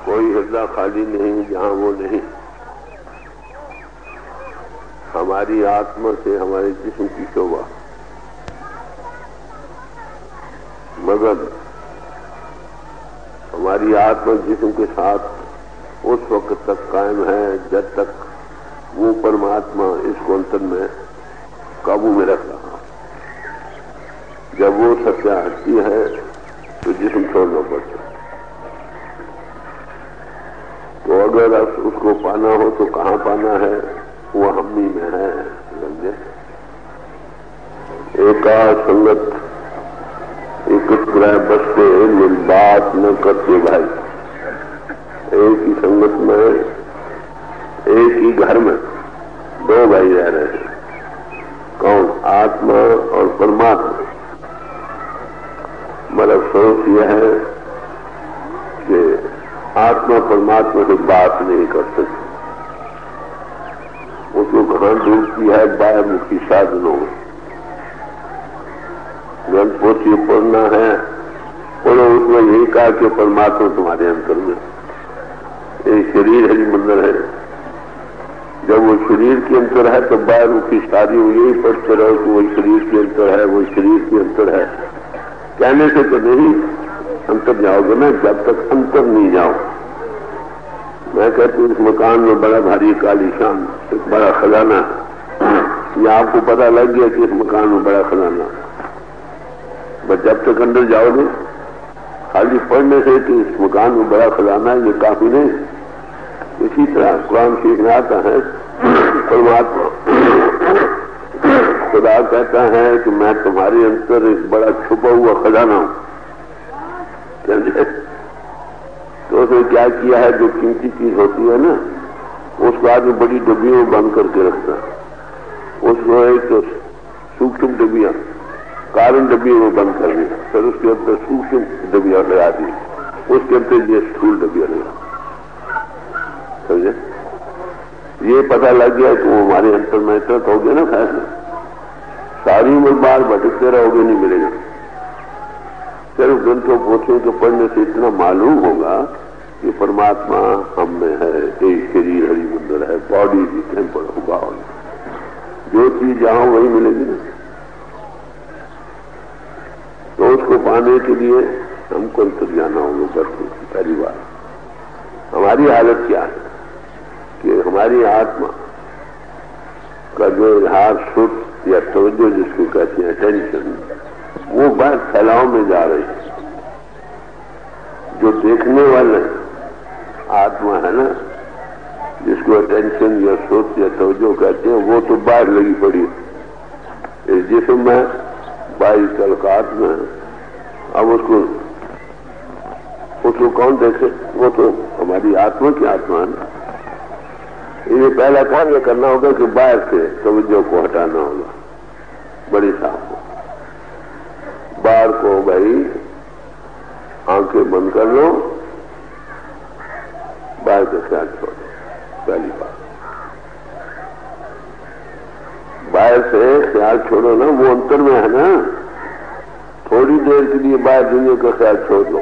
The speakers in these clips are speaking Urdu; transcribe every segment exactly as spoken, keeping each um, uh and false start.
کوئی ہردہ خالی نہیں جہاں وہ نہیں. ہماری آتما سے ہمارے جسم کی شوبہ مگر ہماری آتما جسم کے ساتھ اس وقت تک قائم ہے جب تک وہ پرماتما اس کو انتر میں قابو میں رکھ رہا. جب وہ ستیہ ہٹتی ہے تو جسم چھوڑنا پڑتا ہے. تو اگر اس کو پانا ہو تو کہاں پانا ہے؟ وہ ہم ہی میں ہے. سمجھے؟ ایک سنگت ایکتر بستے مل بات نہ کرتے بھائی. ایک ہی سنگت میں ایک ہی گھر میں دو بھائی رہ رہے ہیں. کون؟ آتما اور پرماتما. مگر افسوس یہ ہے کہ آتما پرماتما سے بات نہیں کر سکتی. اس کو کہاں ڈھونڈتی ہے؟ باہر مکھی سادھنوں. گرنتھ پوتھی پڑھنا ہے پڑھو، اس میں یہی کہا کہ پرماتما تمہارے اندر میں. ایک شریر ہری مندر ہے. جب وہ شریر کے اندر ہے تو باہر مکھی شادی ہو یہی پڑھتے رہو کہ وہ شریر کے اندر ہے، وہ شریر کے اندر ہے. کہنے سے تو نہیں انتر جاؤ گے نا جب تک انتر نہیں جاؤ. میں کہتا ہوں اس مکان میں بڑا بھاری کالی شان ایک بڑا خزانہ. یہ آپ کو پتہ لگ گیا کہ اس مکان میں بڑا خزانہ، بس جب تک اندر جاؤ گے خالی پڑھنے سے کہ اس مکان میں بڑا خزانہ ہے یہ کافی نہیں. اسی طرح قرآن شریف میں آتا ہے پرماتما خدا کہتا ہے کہ میں تمہارے اندر ایک بڑا چھپا ہوا خزانہ ہوں. تو اس نے کیا کیا ہے؟ جو قیمتی چیز ہوتی ہے نا اس کو آدمی بڑی ڈبیوں میں بند کر کے رکھتا ہے. اس کو ایک سوکشم ڈبیاں کارن ڈبیوں میں بند کر دیا، پھر اس کے اندر سوکشم ڈبیاں لگا دی، اس کے اندر یہ اسٹول ڈبیاں لگا. سمجھے؟ یہ پتہ لگ گیا کہ وہ ہمارے انتر میں تک ہو گیا نا فیصلہ. ساری عمر بار بھٹکتے رہو گے نہیں ملے گا. صرف گرنتھوں پوتھیوں کے پڑھنے سے اتنا معلوم ہوگا کہ پرماتما ہم میں ہے. ایک شریر ہری مندر ہے، باڈی بھی ٹیمپل ہوگا. جو چیز جہاں وہی ملے گی نا. تو اس کو پانے کے لیے ہم کو انتر جانا ہوگا. کرتے پہلی بار ہماری حالت کیا ہے کہ ہماری آتما کا جو اظہار سکھ یا توجہ جس کو کہتے ہیں اٹینشن وہ باہر پھیلاؤ میں جا رہی ہے. جو دیکھنے والے آتما ہے نا جس کو اٹینشن یا سوچ یا توجہ کہتے ہیں وہ تو باہر لگی پڑی اس جسم میں بائیس تعلقات میں. اب اس کو اس کو کون دیکھے؟ وہ تو ہماری آتما کی آتما ہے نا. یہ پہلا کام یہ کرنا ہوگا کہ باہر سے توجہ کو ہٹانا ہوگا. بڑی صاف ہو باہر کو بھائی آنکھیں بند کر لو، باہر کا خیال چھوڑو. پہلی بات باہر سے خیال چھوڑو نا، وہ انتر میں ہے نا. تھوڑی دیر کے لیے باہر دنیا کا خیال چھوڑ دو.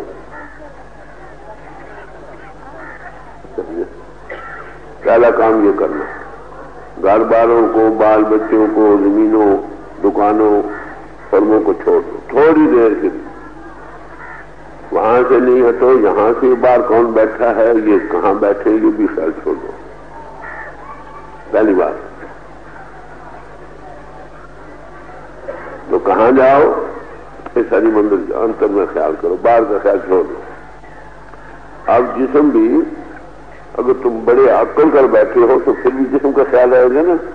پہلا کام یہ کرنا، گھر باروں کو، بال بچوں کو، زمینوں، دکانوں، فرموں کو چھوڑ دو تھوڑی دیر کے لیے. وہاں سے نہیں ہٹو. یہاں سے باہر کون بیٹھا ہے، یہ کہاں بیٹھے، یہ بھی خیال چھوڑ دو. پہلی بات تو کہاں جاؤ؟ اس ہری مندر جاؤ، انتر میں خیال کرو، باہر کا خیال چھوڑ دو. اب جسم بھی اگر تم بڑے عقل کر بیٹھے ہو تو پھر بھی جسم کا خیال رہے گا نا.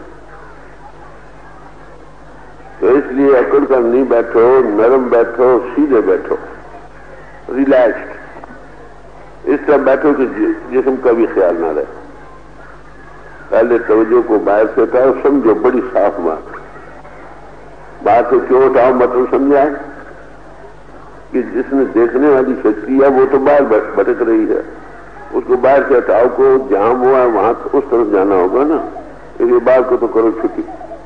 تو اس لیے عقل کر نہیں بیٹھو، نرم بیٹھو، سیدھے بیٹھو، ریلیکسڈ. اس طرح بیٹھو کہ جسم کا بھی خیال نہ رہے. پہلے توجہ کو باہر سے اٹھاؤ. سمجھو بڑی صاف بات. بات کو کیوں اٹھاؤ مطلب سمجھا ہے کہ جس نے دیکھنے والی شکتی ہے وہ تو باہر بھٹک رہی ہے. اس کو باہر سے ہٹاؤ کو جہاں وہ ہے وہاں اس طرف جانا ہوگا نا. یہ باہر کو تو کرو چھٹی.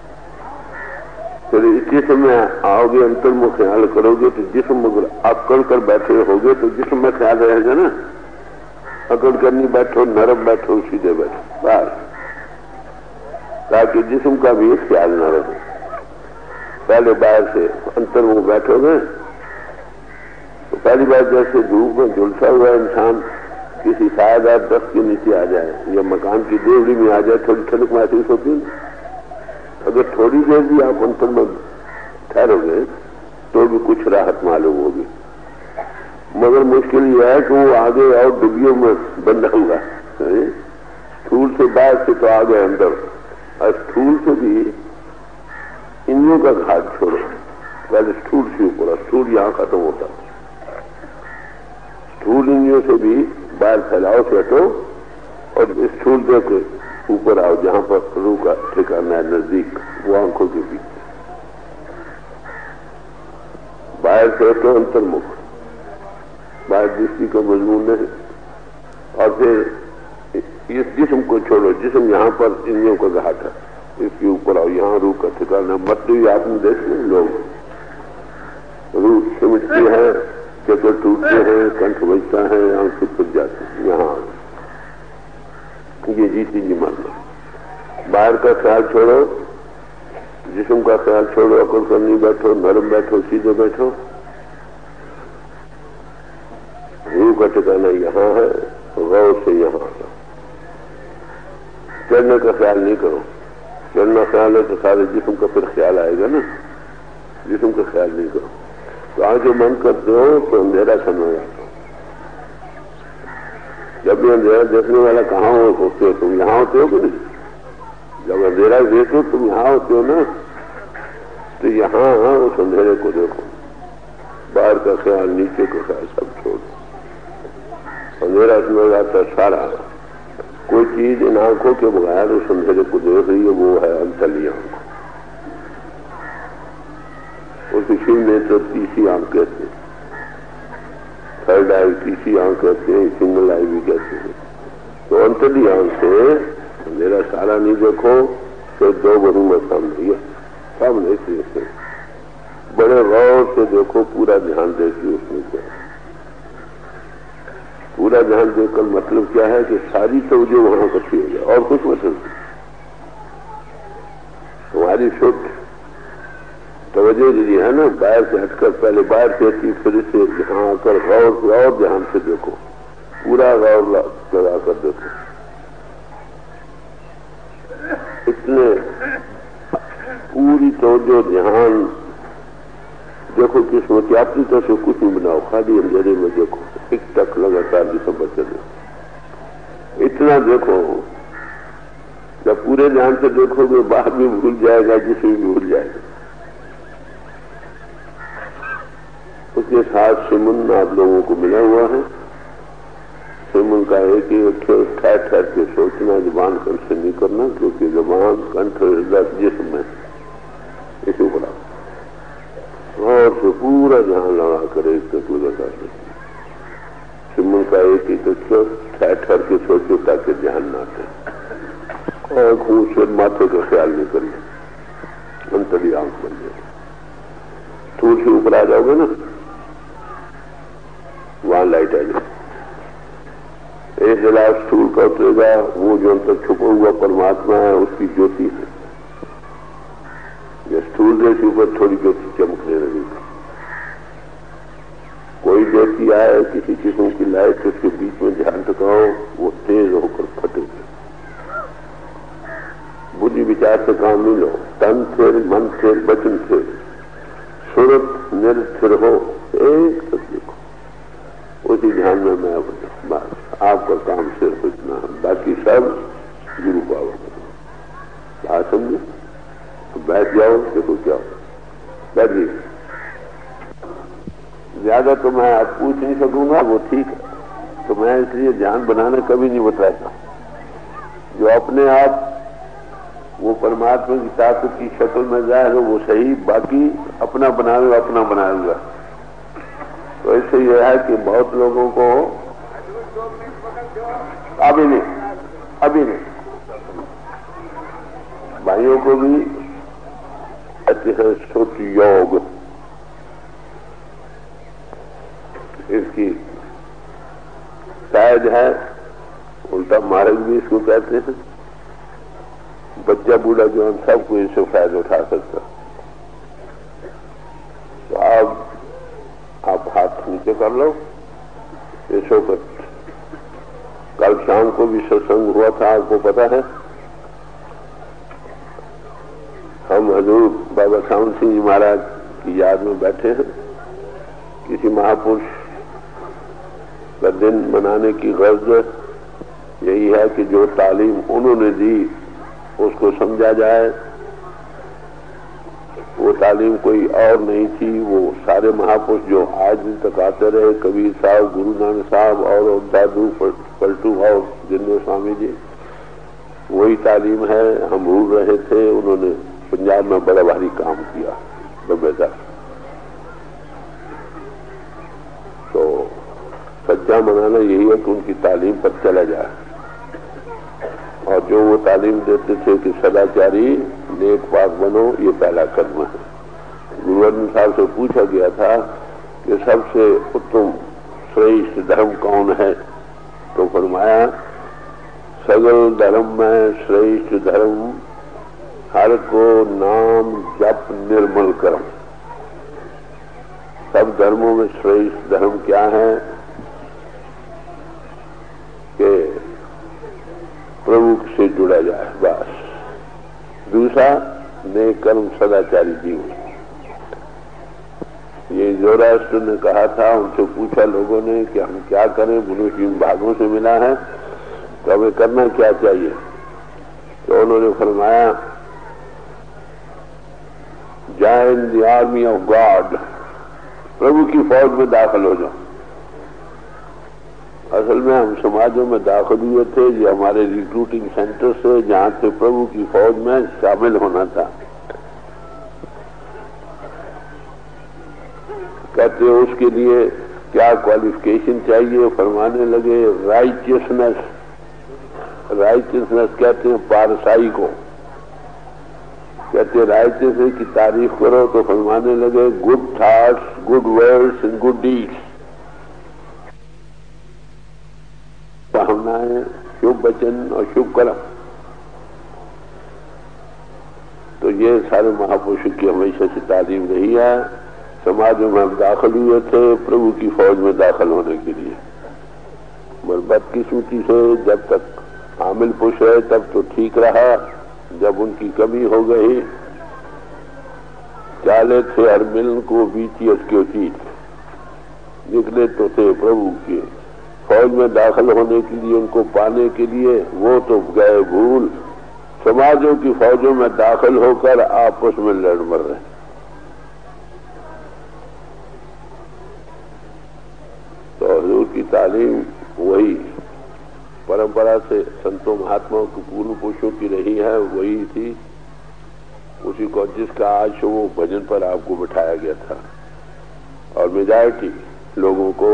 پھر اس جسم میں آؤ گے، انتر میں خیال کرو گے تو جسم اگر آپ کر کر بیٹھے ہوگے تو جسم میں خیال رہے گا نا. अकड़ करनी बैठो, नरम बैठो, सीधे बैठो बस, ताकि जिस्म का भी ख्याल न रहे। पहले बाहर से अंतर में बैठोगे तो पहली बार जैसे धूप में झुलसा हुआ इंसान किसी सायादार दस्त के नीचे आ जाए या मकान की देवड़ी में आ जाए, थोड़ी ठंडक महसूस होती है। अगर थोड़ी देर भी आप अंतर में ठहरोगे तो भी कुछ राहत मालूम होगी, मगर मुश्किल यह है कि वो आगे और डिब्बियों में बंधा हुआ। स्थूल से बाहर से तो आ गए अंदर, और स्थूल से भी इंद्रियों का घाट छोड़ो, पहले स्थूल से ऊपर, स्थूल यहां खत्म होता, स्थूल इंद्रियों से भी बाहर फैलाओ से हटो और स्थूल देके ऊपर आओ, जहां पर रूह का ठिकाना है नजदीक, वो आंखों के बीच। बाहर से हटो अंतर्मुख, बाहर दृष्टि का मजमून नहीं, और फिर इस जिस्म को छोड़ो, जिस्म यहां पर इंद्रियों का घाट है, इसके ऊपर आओ, यहां रूह का ठिकाना। मृत्यु आपने देख लिया, लोग रूह सिमटती है, चक्कर टूटते हैं, कंठ बजता है, आंखें खुल जाती है, यहां ये जीती जी मरना। बाहर का ख्याल छोड़ो, जिस्म का ख्याल छोड़ो, अकड़ करनी बैठो, नरम बैठो, सीधे बैठो। रूह का ठिकाना यहां है, गौर से यहां है। चलने का ख्याल नहीं करो, चलना ख्याल है तो सारे जिस्म का फिर ख्याल आएगा ना, जिस्म का ख्याल नहीं करो। तो आंखें बंद करते हो तो अंधेरा समझ आता हो। जब भी अंधेरा देखने वाला कहाँ हो सोचते हो, तुम यहां होते हो कि नहीं? जब अंधेरा देखो तुम यहां होते हो ना, तो यहां उस अंधेरे को देखो, बाहर का ख्याल, नीचे का ख्याल सब छोड़ो। अंधेरा समझ आता सारा, कोई चीज इन आंखों के बगैर उस अंधेरे को देख रही है, वो है अंतली आंख। उसी शिव नेत्र तीसरी आंख कहते हैं, थर्ड आई तीसरी आंख कहते हैं, सिंगल आई भी कहते हैं। तो अंतली आंख से अंधेरा सारा नहीं देखो, तो दो बरूंगा सामने, ये सामने से बड़े गौर से देखो, पूरा ध्यान देखिए उसमें क्या। पूरा ध्यान देखकर मतलब क्या है कि सारी तवज्जो वहां इकट्ठी हो जाए, और कुछ मतलब तुम्हारी शुद्ध तवज्जो यदि है ना, बाहर से हटकर पहले बाहर से हटी, फिर से यहां आकर गौर और ध्यान से देखो, पूरा गौर लगा कर देखो। इतने पूरी तवज्जो ध्यान देखो कि इसमें क्या अपनी तरफ से कुछ नहीं बनाओ, खाली अंधेरे में देखो, एक तक लगातार जिसम बच्चे देखो, इतना देखो। जब पूरे ध्यान से देखोगे बाहर भी भूल जाएगा, जिसे भी भूल जाएगा। उसके साथ सिमन आप लोगों को मिला हुआ है। सिमन का एक ही ठहर ठहर के सोचना, जुबान कंठ से नहीं करना, क्योंकि जुबान कंठ हृदय जिस्म है, इसी बड़ा और से पूरा ध्यान लगा कर एक तक लगातार सिमन का एक ही ठहर ठहर के सोचो, ताकि ध्यान ना आते, और खून से माथे का ख्याल नहीं करिए, अंतरी आंख बन जाए। थूल से ऊपर आ जाओगे ना, वहां लाइट आ जाए, एक गिलास स्थूल का उतरेगा, वो जो अंतर छुपा हुआ परमात्मा है उसकी ज्योति है। ये स्थूल जैसे ऊपर थोड़ी ज्योति चमकने लगेगी। कोई ज्योति आए, किसी किस्म की लाइट, तो उसके बीच में ध्यान टकाओ, वो तेज होकर फटेगी। बुद्धि विचार से काम नहीं लो, तन स्थिर, मन स्थिर, वचन स्थिर, सूरत निस्थिर हो, एक तक देखो, उसी ध्यान में मैं बस आपका काम सिर्फ इतना है, बाकी सब गुरु पावर करो। बात समझे? तो बैठ जाओ, देखो क्या हो, बैठिए। ज्यादा तो मैं आप पूछ नहीं सकूंगा, वो ठीक है, तो मैं इसलिए ध्यान बनाना कभी नहीं बताया। जो अपने आप वो परमात्मा की ताकत की शक्ल में जाए हो वो सही, बाकी अपना बनाए अपना बनाएगा। तो इससे यह है कि बहुत लोगों को अभी नहीं अभी नहीं भाइयों को भी कहते हैं सुत योग, इसकी शायद है الٹا مارگ بھی اس کو کہتے ہیں. بچہ بوڑھا جو ہم سب کو اس سے فائدہ اٹھا سکتا. تو آپ آپ ہاتھ نیچے کر لو. اس وقت کل شام کو بھی ستسنگ ہوا تھا، آپ کو پتا ہے. ہم حضور بابا ساون سنگھ جی مہاراج کی یاد میں بیٹھے ہیں. کسی مہاپرش کا دن منانے کی غرض یہی ہے کہ جو تعلیم انہوں نے دی اس کو سمجھا جائے. وہ تعلیم کوئی اور نہیں تھی. وہ سارے مہاپرش جو آج دن تک آتے رہے، کبیر صاحب، گرو نانک صاحب اور دادو پلٹو اور جنو سوامی جی، وہی تعلیم ہے. ہم بھول رہے تھے. انہوں نے پنجاب میں بڑا بھاری کام کیا نبے تک. تو سچا منانا یہی ہے کہ ان کی تعلیم پر چلا جائے. اور جو وہ تعلیم دیتے تھے کہ سداچاری نیک پاک بنو، یہ پہلا قدم ہے. گرو ارجن صاحب سے پوچھا گیا تھا کہ سب سے اتم شریشٹھ دھرم کون ہے؟ تو فرمایا سگل دھرم میں شریشٹھ دھرم ہر کو نام جپ نرمل کرم. سب دھرموں میں شریشٹھ دھرم کیا ہے کہ پربھو سے جڑا جائے بس. دوسرا نیک کرم سداچاری جیون. یہ زوراسٹر نے کہا تھا. ان سے پوچھا لوگوں نے کہ ہم کیا کریں، منوشی بھاگوں سے ملا ہے تو ہمیں کرنا کیا چاہیے؟ تو انہوں نے فرمایا join the army of God, Prabhu کی فوج میں داخل ہو جاؤ. اصل میں ہم سماجوں میں داخل ہوئے تھے، یہ ہمارے ریکروٹنگ سینٹر سے جہاں سے پربھو کی فوج میں شامل ہونا تھا. کہتے اس کے لیے کیا کوالیفیکیشن چاہیے؟ فرمانے لگے رائچسنس. رائچسنس کہتے ہیں پارسائی کو. کہتے رائچسنس کی تعریف کرو تو فرمانے لگے good thoughts, good words and good deeds. بھاونائیں، شبھ وچن اور شبھ کرم. تو یہ سارے مہاپرشوں کی ہمیشہ سے تعلیم رہی ہے. سماجوں میں ہم داخل ہوئے تھے پربھو کی فوج میں داخل ہونے کے لیے. مگر بدقسمتی سے جب تک حامل پش رہے تب تو ٹھیک رہا. جب ان کی کمی ہو گئی، چالے تھے ہر ملن کو بیچی اس کے چیز، نکلے تو تھے پربھو کے فوج میں داخل ہونے کے لیے. ان کو پانے کے لیے وہ تو گئے بھول. سماجوں کی فوجوں میں داخل ہو کر آپس میں لڑ مر رہے. تو حضور کی تعلیم وہی پرمپرا سے سنتوں مہاتماؤں کی پورن پوشوں کی رہی ہے، وہی تھی. اسی کو جس کا آج وہ بھجن پر آپ کو بٹھایا گیا تھا. اور میجارٹی لوگوں کو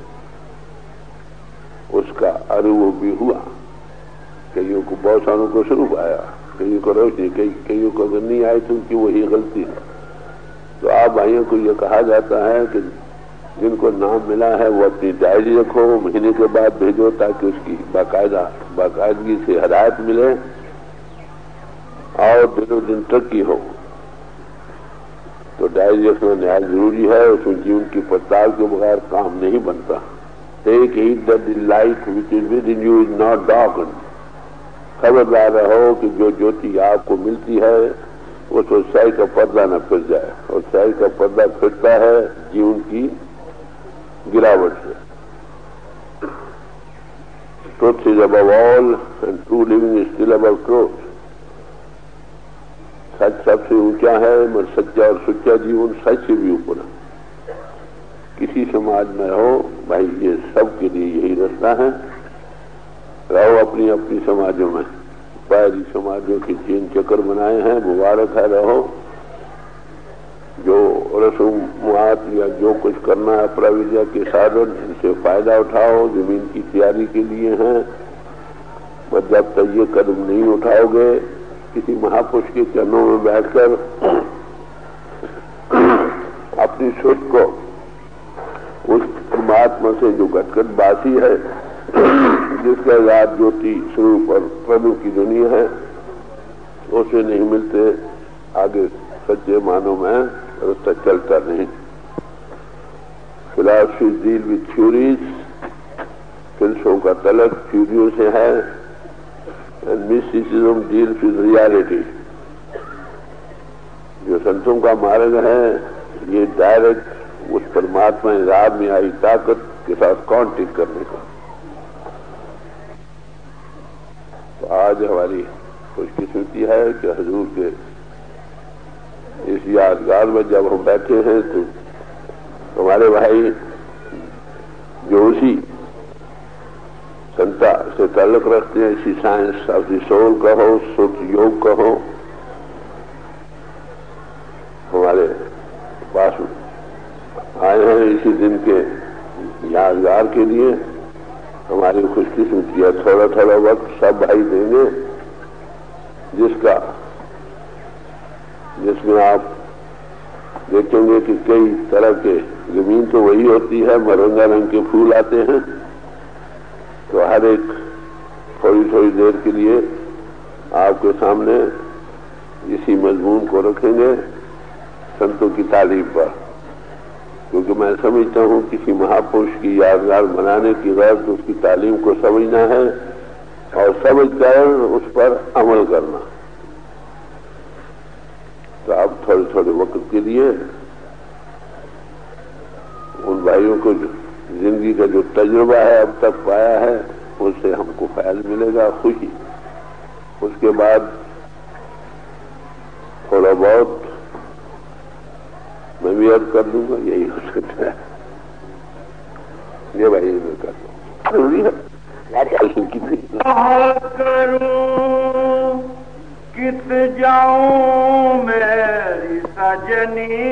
اس کا ارو بھی ہوا. کئیوں کو، بہت ساروں کو شروع آیا، کئیوں کو روشنی، کئیوں کو اگر نہیں آئی تو ان کی وہی غلطی ہے. تو آپ بھائیوں کو یہ کہا جاتا ہے کہ جن کو نام ملا ہے وہ اپنی ڈائری رکھو، مہینے کے بعد بھیجو تاکہ اس کی باقاعدہ باقاعدگی سے ہدایت ملے اور دنوں دن ترقی ہو. تو ڈائری رکھنا نہایت ضروری ہے. اس میں جیون کی پڑتال کے بغیر کام نہیں بنتا. Take heed that the light which is within you is not darkened. خبردار رہو کہ جو جوتی آپ کو ملتی ہے اس کو سیاہی کا پردہ نہ پھر جائے. اور سیاہی کا پردہ پھرتا ہے جیون کی گراوٹ سے. Truth is above all and true living is still above truth. سچ سب سے اونچا ہے مگر سچا اور سچا جیون سچ سے بھی اوپر ہے. کسی سماج میں رہو بھائی، یہ سب کے لیے یہی رستہ ہے. رہو اپنی اپنی سماجوں میں. پہلی سماجوں کے چین چکر بنائے ہیں، مبارک ہے. رہو جو رسومات یا جو کچھ کرنا ہے پراویدیا کے سادھن، ان سے فائدہ اٹھاؤ. زمین کی تیاری کے لیے ہیں. بس جب تک یہ قدم نہیں اٹھاؤ گے کسی مہاپرش کے چرنوں میں بیٹھ کر اپنی سوچ کو اس پرماتما سے جو گٹ گٹ باسی ہے جس کا ذات جوتی سوروپ اور پربھو کی دنیا ہے اسے نہیں ملتے آگے سچے معنوں میں رستہ چلتا نہیں. فلاسفی ڈیل وتھ تھیوریز، فلسفوں کا تعلق تھیوریوں سے ہے. And mysticism deals with reality. جو سنتوں کا مارگ ہے یہ ڈائریکٹ اس پرماتما ذات میں آئی طاقت کے ساتھ کانٹیکٹ کرنے کا. تو آج ہماری خوش قسمتی ہے کہ حضور کے اس یادگار میں جب ہم بیٹھے ہیں تو ہمارے بھائی جو اسی سنتا سے تعلق رکھتے ہیں، اسی سائنس آف دی سول کا ہو، سوچ یوگ کا ہو، ہمارے پاس آئے ہیں اسی دن کے یادگار کے لیے. ہماری خوش قسمتی ہے تھوڑا تھوڑا وقت سب بھائی دیں گے جس کا جس میں آپ دیکھیں گے کہ کئی طرح کے زمین تو وہی ہوتی ہے، مرنگا رنگ کے پھول آتے ہیں. تو ہر ایک تھوڑی تھوڑی دیر کے لیے آپ کے سامنے اسی مضمون کو رکھیں گے سنتوں کی تعلیم پر، کیونکہ میں سمجھتا ہوں کسی مہاپرش کی یادگار منانے کی غرض اس کی تعلیم کو سمجھنا ہے اور سمجھ کر اس پر عمل کرنا. تو اب تھوڑے تھوڑے وقت کے لیے ان بھائیوں کو زندگی کا جو تجربہ ہے اب تک پایا ہے اس سے ہم کو فائل ملے گا، خوشی. اس کے بعد تھوڑا بہت میں بھی عرض کر دوں گا، یہی ہو سکتا ہے. یہ بھائی میں کر دوں ضروری ہے کتنی کروں کت جاؤں میری سجنی،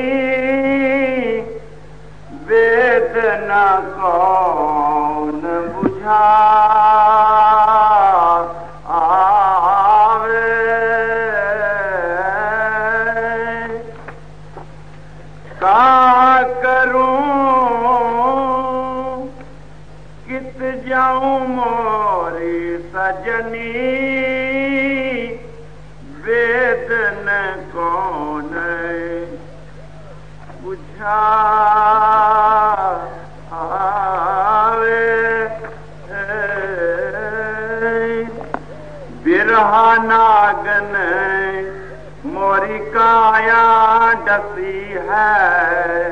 ویدنا کون بجھا آوے. کا کروں کت جاؤں موری سجنی، ویدن کون بجھا آوے. برہا ناگن موری کایا ڈسی ہے،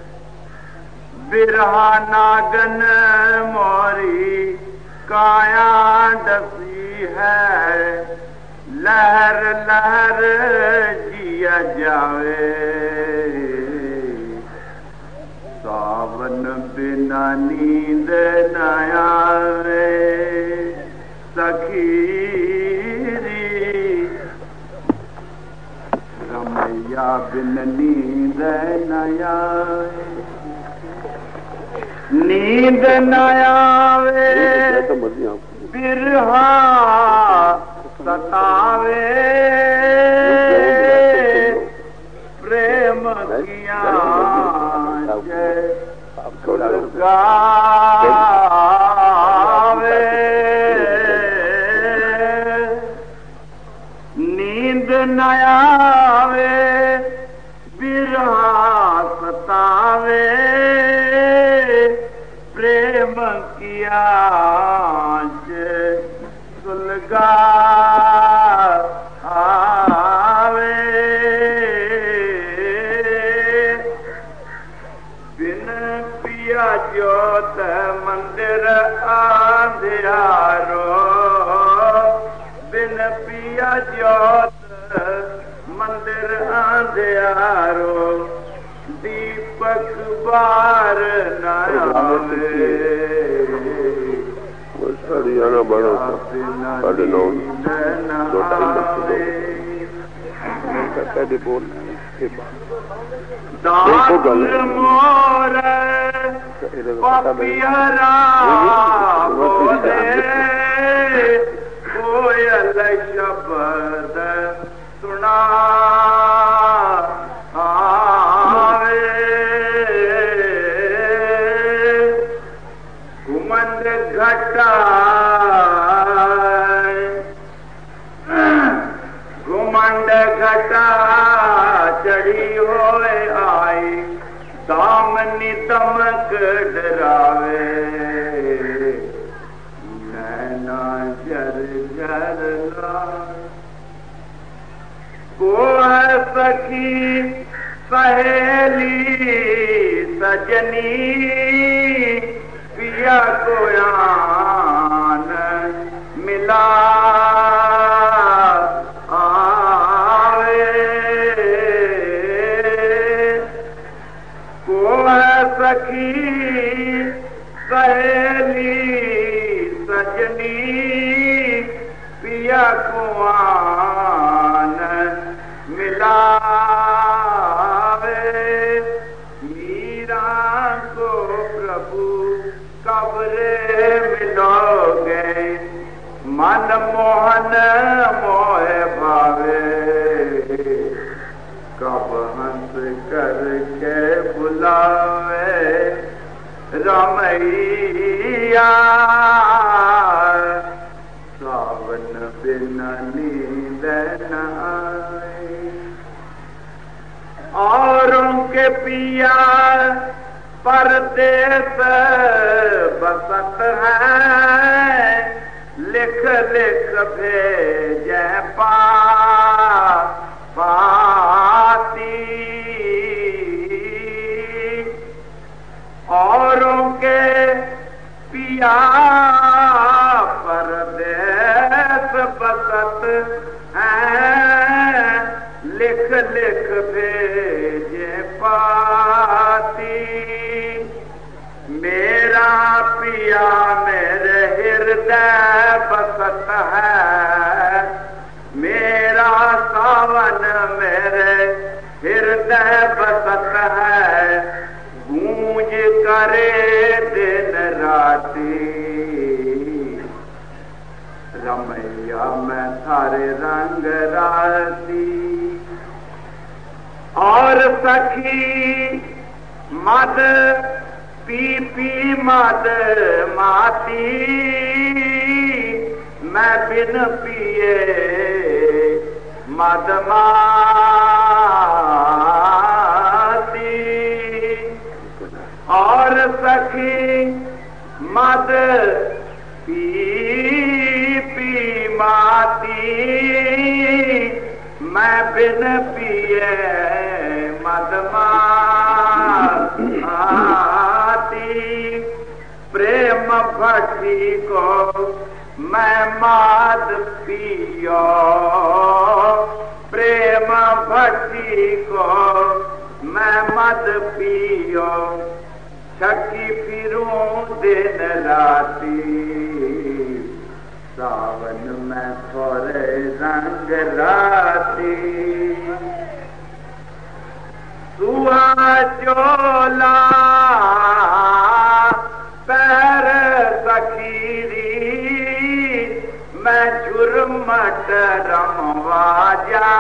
برہا ناگن موری کایا ڈسی ہے. لہر لہر جیا جاوے، ساون بنا نیند نہ آوے. سخیری رمیا بن نیند نہ آوے، نیند نہ آوے. برہا ستاوے، پریم کیا گاوے. نیند نہ آوے، برہا ستاوے، پریم کیا سلگا آوے. بن پیا جوت مندر آندھیارو، بن پیا جوت مندر آندھیارو. دیپک بار نہ آوے، ہریانہ بڑوں ساڑھے نو دو ٹائم بول دار مور پپیرا بولے، کوئل شبد سنا آوے. گھمنڈ گھٹا گھمنڈ گھٹا چڑھی ہوئے آئی دامنی دمک ڈراوے نینا جر جر لائے کو ہے سخی سہیلی سجنی پیا کو آن ملا آوے کو ہے سخی سہیلی سجنی پیا کو آن ملا من موہن موہ بھاوے کب ہنس کر کے بلاوے رمیا ساون بن نیند نہ آئے اوروں کے پیا پردیس بسط ہے لکھ لکھ بھیجے پا پاتی اوروں کے پیا پردیس بسط ہیں لکھ لکھ بھیجے پاتی میرا پیا میرے ہردے بسط ہے میرا ساون میرے ہردے بسط ہے گونج کرے دن راتی رمیا میں تھارے رنگ راتی اور سخی مد پی پی مد ماتی میں بن پیے مد ماتی اور سخی مد پی پی ماتی میں بن پیے مد ماتی پریم بھٹی کو میں ماد پیو پریم بھٹی کو میں مد پیو چھکی پھروں دن راتی ساون میں تھوڑے رنگ راتی سوا چولا پیر سکیری میں جرمٹ رموا جا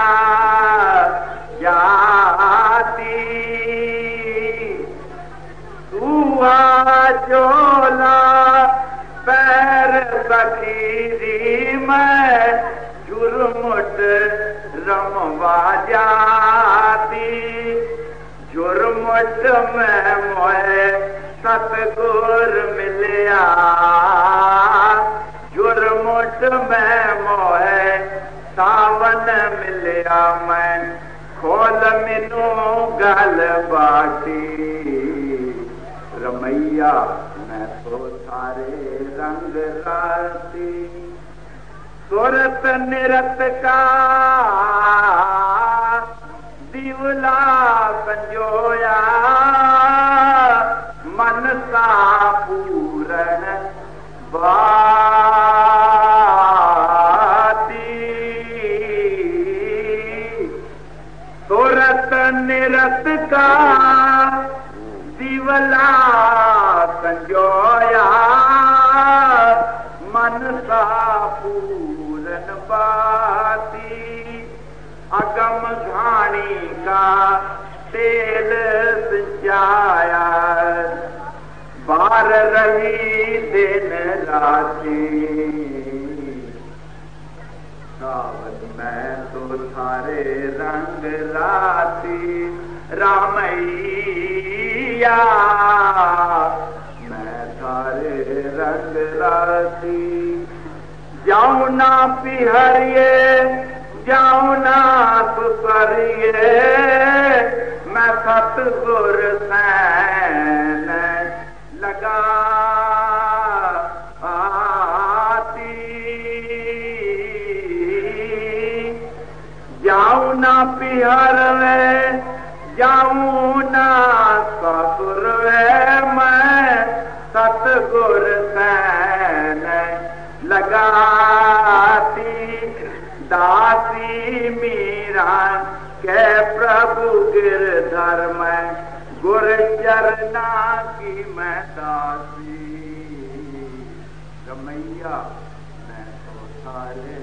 جاتی سوا چولا پیر سکیری میں جرمٹ رموا جاتی جرمٹ میں موئے ستگور ملیا جرمٹ میں موئے ساون ملیا میں کھول منو گل باٹی رمیا میں تو سارے رنگ راتی سورت نرت کا دیولا سنجویا من سا پورن باتی سورت نرت کا دیولا سنجویا من سا پورن باتی اگم گھاڑی کا تیل سنچایا बार रही दिन राती, सावन में तो थारे रंग राती रामैया, मैं थारे रंग राती। जाऊं ना पिहरिए जाऊं ना सुसरिए, मैं सतगुर सैन लगा आती। जाऊं ना पिहर में जाऊं ना ससुर में, मैं सतगुर सैन लगाती। दासी मीरा के प्रभु गिरधर में, गुर चरना की मैं दासी। रमैया मैं तो सारे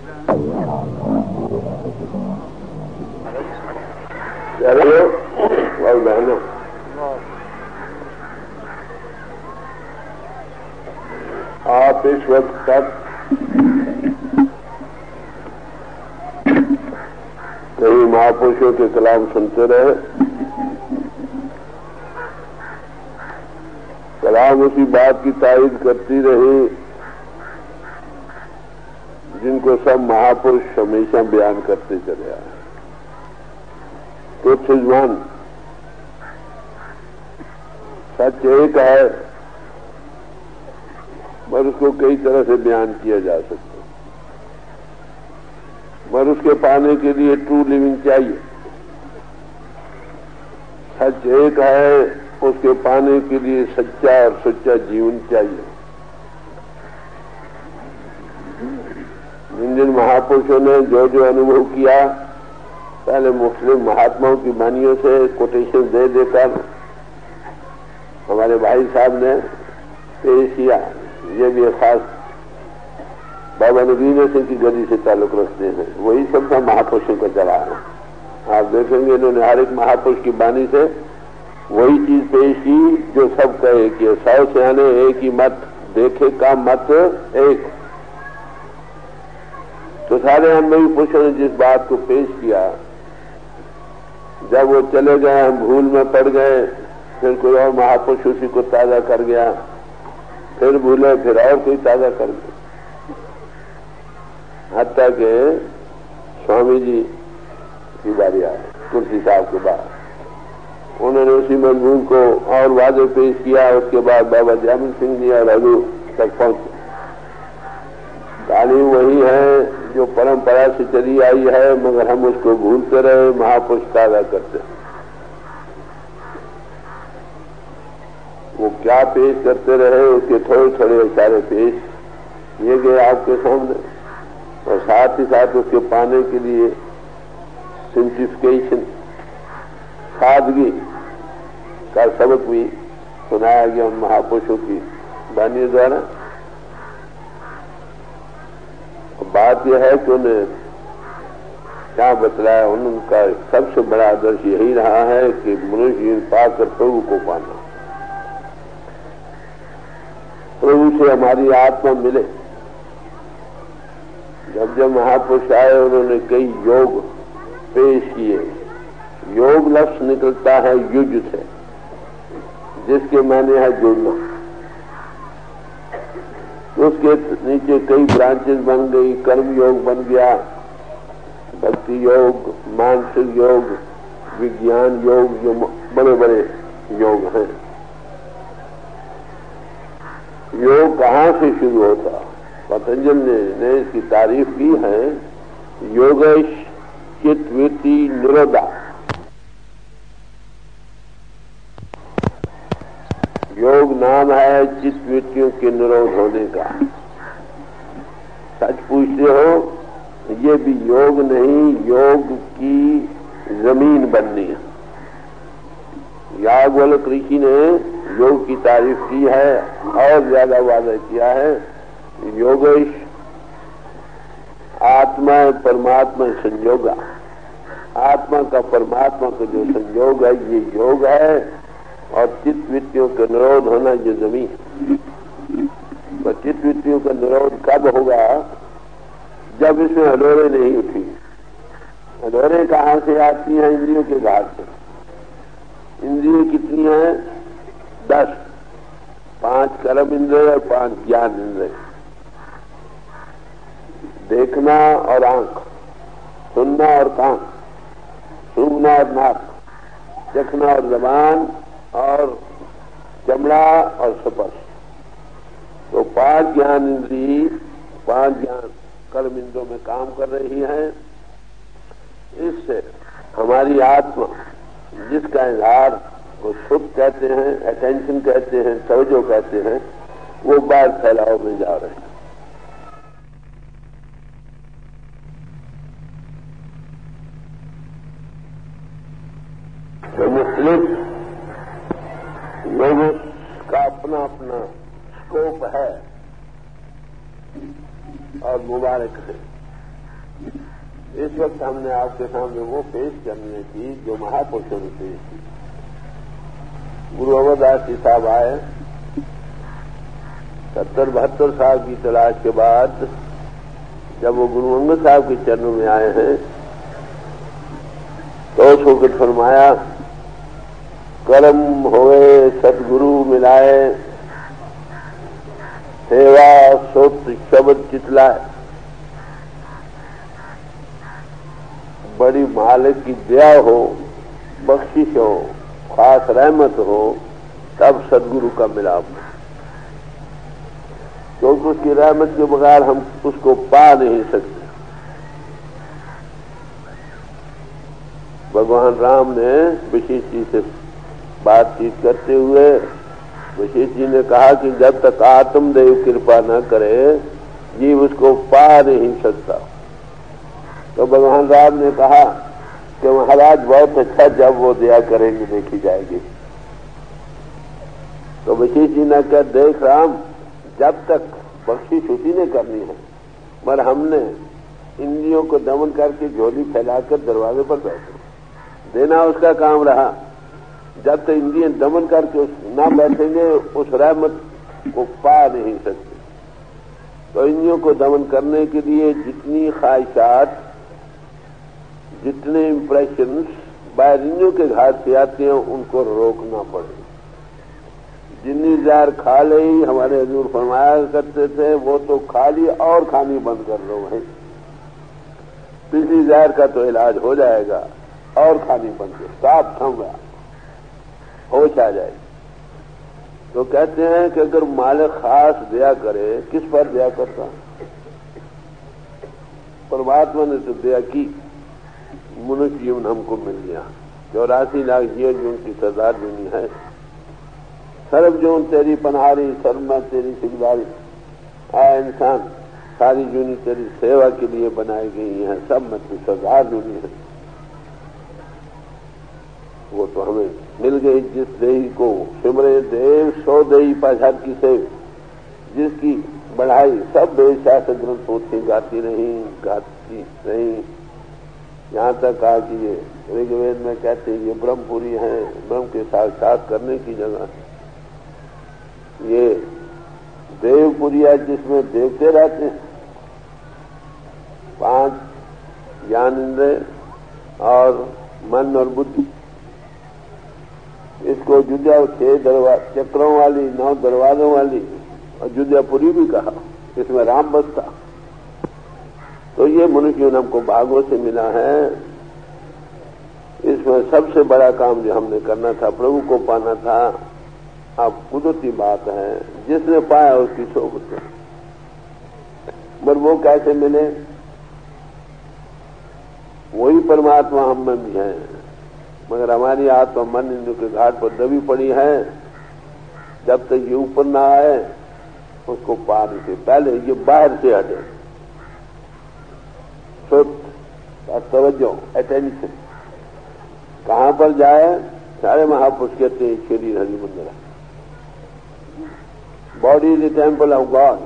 और बहनों, आप इस वक्त तक कई महापुरुषों के कलाम सुनते रहे। कलाम उसी बात की तारीफ करती रही जिनको सब महापुरुष हमेशा बयान करते चले आए। तो सिजमान सच एक है, पर उसको कई तरह से बयान किया जा सकता है। पर उसके पाने के लिए ट्रू लिविंग चाहिए। सच एक है, उसके पाने के लिए सच्चा और सच्चा जीवन चाहिए। जिन जिन महापुरुषों ने जो जो अनुभव किया, पहले मुस्लिम महात्माओं की वाणियों से कोटेशन दे देकर हमारे भाई साहब ने पेश किया। ये भी खास बाबा नगीना सिंह की गदी से ताल्लुक रखते हैं, वही सब था महापुरुषों का चला है। आप देखेंगे इन्होंने हर एक महापुरुष की वाणी से वही चीज पेश की जो सब कहे कि सौ सियाने एक ही मत, देखे का मत एक। तो सारे अनुभवी पुरुषों ने जिस बात को पेश किया, जब वो चले गए, हम भूल में पड़ गए, फिर कोई और महापुरुष उसी को ताजा कर गया, फिर भूले, फिर और कोई ताजा कर गया। हत्या के स्वामी जी की बारी आई तुलसी साहब के बाद, उन्होंने उसी मजमून को और वादे पेश किया। उसके बाद बाबा जामिन सिंह जी और हजूर तक पहुंचे। तालीम वही है जो परंपरा से चली आई है, मगर हम उसको भूलते रहे, महापुरुष ताजा करते। वो क्या पेश करते रहे, उसके थोड़े थोड़े इशारे पेश किए गए आपके सामने, और साथ ही साथ उसके पाने के लिए सिंप्लिफिकेशन, सादगी का सबक भी सुनाया गया उन महापुरुषों की वाणियों द्वारा। बात यह है कि उन्हें क्या बतलाया, उनका सबसे बड़ा आदर्श यही रहा है कि मनुष्य जीवन पाकर प्रभु को पाना, प्रभु से हमारी आत्मा मिले। जब जब महापुरुष आए उन्होंने कई योग पेश किए। योग लफ्ज निकलता है युज से, जिसके माने है जुड़ना। उसके नीचे कई ब्रांचेस बन गई, कर्म योग बन गया, भक्ति योग, मानसिक योग, विज्ञान योग, जो बड़े बड़े योग हैं। योग कहाँ से शुरू होता? पतंजलि ने, ने इसकी तारीफ की है, योगेश चित्तवृत्ति निरोधा। योग नाम है चित्तवृत्तियों के निरोध होने का। सच पूछते हो, ये भी योग नहीं, योग की जमीन बननी है। याज्ञवल्क्य ऋषि ने योग की तारीफ की है और ज्यादा वादा किया है। योगेश आत्मा परमात्मा संयोगा, आत्मा का परमात्मा का जो संयोग है, ये योग है। اور چت وتیوں کا نرودھ ہونا جو زمین اور چت وتیوں کا نرودھ کب ہوگا؟ جب اس میں ہلورے نہیں اٹھی. ہلورے کہاں سے آتی ہیں؟ اندریوں کے گھاٹ سے. اندریاں کتنی ہیں؟ دس. پانچ کرم اندر اور پانچ جان اندر. دیکھنا اور آنکھ، سننا اور کان، سونگنا اور ناک، چکھنا اور زبان اور چمڑا اور سپرش. تو پانچ جان اندری پانچ جان کرم اندروں میں کام کر رہی ہیں. اس سے ہماری آتما جس کا اظہار کو سکھ کہتے ہیں، اٹینشن کہتے ہیں، توجہ کہتے ہیں، وہ باہر پھیلاؤ میں جا رہے ہیں. تو مختلف لوگوں کا اپنا اپنا اسکوپ ہے اور مبارک ہے. اس وقت ہم نے آپ کے سامنے وہ پیش کرنے کی جو مہاپرشوں نے پیش کی. گرو امر داس جی صاحب آئے ستر بہتر سال کی تلاش کے بعد جب وہ گرو انگد صاحب کے چرنوں میں آئے ہیں تو اس وقت فرمایا کرم ہوئے ستگرو ملائے سیوا سوت شبد چتلائے. بڑی مالک کی دیا ہو، بخشش ہو، خاص رحمت ہو، تب ستگرو کا ملاپ ہو. کیونکہ اس کی رحمت کے بغیر ہم اس کو پا نہیں سکتے. بھگوان رام نے وشیش جی سے بات چیت کرتے ہوئے وشیش جی نے کہا کہ جب تک آتم دیو کرپا نہ کرے جیو اس کو پا نہیں سکتا. تو بھگوان رام نے کہا کہ مہاراج بہت اچھا، جب وہ دیا کریں گے دیکھی جائے گی. تو وشیش جی نے کہا دیکھ رام، جب تک بخشش اسی نے کرنی ہے، مگر ہم نے اندریوں کو دمن کر کے جھولی پھیلا کر دروازے پر بیٹھے دینا اس کا کام رہا. جب تک اندریاں دمن کر کے نہ بیٹھیں گے اس رحمت کو پا نہیں سکتے. تو اندریوں کو دمن کرنے کے لیے جتنی خواہشات، جتنے امپریشنز باہر اندریوں کے گھاٹ سے آتے ہیں ان کو روکنا پڑے. جتنی زہر کھا لئی، ہمارے حضور فرمایا کرتے تھے وہ تو کھا لی اور کھانی بند کر لو بھائی. پچھلی زہر کا تو علاج ہو جائے گا، اور کھانی بند کر، صاف تھم گیا، ہوش آ جائے گی. تو کہتے ہیں کہ اگر مالک خاص دیا کرے، کس پر دیا کرتا؟ پرماتما نے تو دیا کی. منش جیون ہم کو مل گیا، چوراسی لاکھ جیو جو ان کی سزا دینی ہے. سرب جون تیری پنہاری، سرب میں تیری سگداری. اے انسان، ساری جونی تیری سیوا کے لیے بنائی گئی ہیں، سب میں تو سزا دینی ہے. وہ تو ہمیں مل گئی. جس دیہی کو سمرے دیو سو دیہی پاچھر کی سیو، جس کی بڑھائی سب دیو شاستر گرنتھ پوتھی گاتی نہیں گاتی نہیں. یہاں تک کہا کہ یہ رگ وید میں کہتے ہیں یہ برہم پوری ہیں، برہم کے ساتھ کرنے کی جگہ. یہ دیو پوری ہے جس میں دیوتے رہتے ہیں. پانچ جان اندرے اور من اور بدھ. اس کو اجودھیا چھ درواز چکروں والی، نو دروازوں والی اجودھیا پوری بھی کہا. اس میں رام بستا. تو یہ منشیون ہم کو بھاگوں سے ملا ہے. اس میں سب سے بڑا کام جو ہم نے کرنا تھا، پربھو کو پانا تھا. اب قدرتی بات ہے، جس نے پایا اس کی صحبت ہے. مگر وہ کیسے ملے؟ وہی پرماتما ہم میں بھی ہے، مگر ہماری آتما من اندر کے گھاٹ پر دبی پڑی ہے. جب تک یہ اوپر نہ آئے اس کو پار سے پہلے یہ باہر سے ہٹے. سوت توجہ، اٹینشن کہاں پر جائے؟ سارے مہاپرش کہتے ہیں شریر ہری مندر ہے. Body is a temple of God.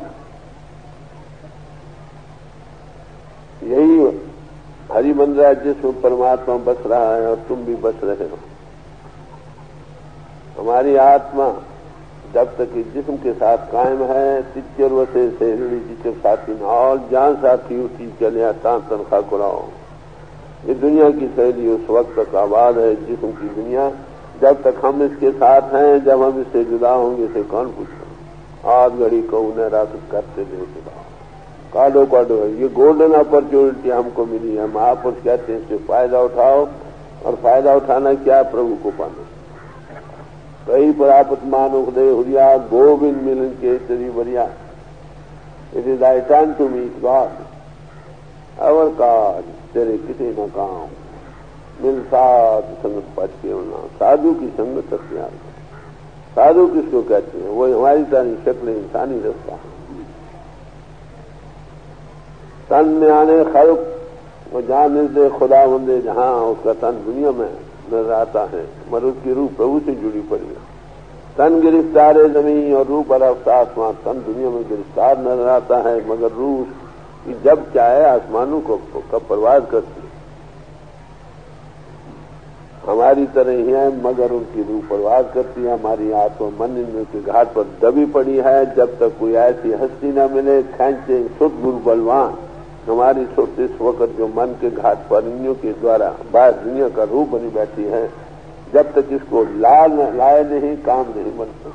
یہی ہری مندر ہے جس میں پرماتما بس رہا ہے اور تم بھی بس رہے ہو. ہماری آتما جب تک اس جسم کے ساتھ قائم ہے تچر وسے سہیلی چچر ساتھی نال جان ساتھی اٹھی چلے تان تنخواہ کراؤ. یہ دنیا کی سہیلی اس وقت تک آباد ہے جسم کی دنیا جب تک ہم اس کے ساتھ ہیں. جب ہم اس سے جدا ہوں گے اسے کون پوچھتا. آج گھڑی کو انہیں رات کرتے دے جدا کاڈو کاڈو ہے. یہ گولڈن اپرچونٹی ہم کو ملی ہے. مہاپرش کہتے ہیں اس سے فائدہ اٹھاؤ اور فائدہ اٹھانا کیا پربھو کو پانا. کئی پراپت مانو دے ہریا گوبند ملن کے تری بریا. It is high time to meet God اور کاج تیرے کسی نہ کام مل ساتھ سنگت پچ کے ہونا. سادھو کی سنگت اختیار کر. سادھو کس کو کہتے ہیں؟ وہ ہماری ساری شکل انسانی رستہ تن میں آنے خلق وہ جہاں نزدے خدا بندے جہاں اس کا تن دنیا میں نظر آتا ہے مگر اس کی روح پربھو سے جڑی پڑی ہے. تن گرفتار زمین اور روح پر آسمان. تن دنیا میں گرفتار نظر آتا ہے مگر روح کی جب چاہے آسمانوں کو کب پرواز کرتی ہے. ہماری طرح ہی ہے مگر ان کی روح پرواز کرتی ہے. ہماری آتما من ان کے گھاٹ پر دبی پڑی ہے. جب تک کوئی ایسی ہستی نہ ملے کھینچے سد گر بلوان. ہماری سوچ اس وقت جو من کے گھاٹ پر انیوں کے دوارا باہر دنیا کا روح بنی بیٹھی ہے جب تک اس کو لائے نہیں کام نہیں بنتا.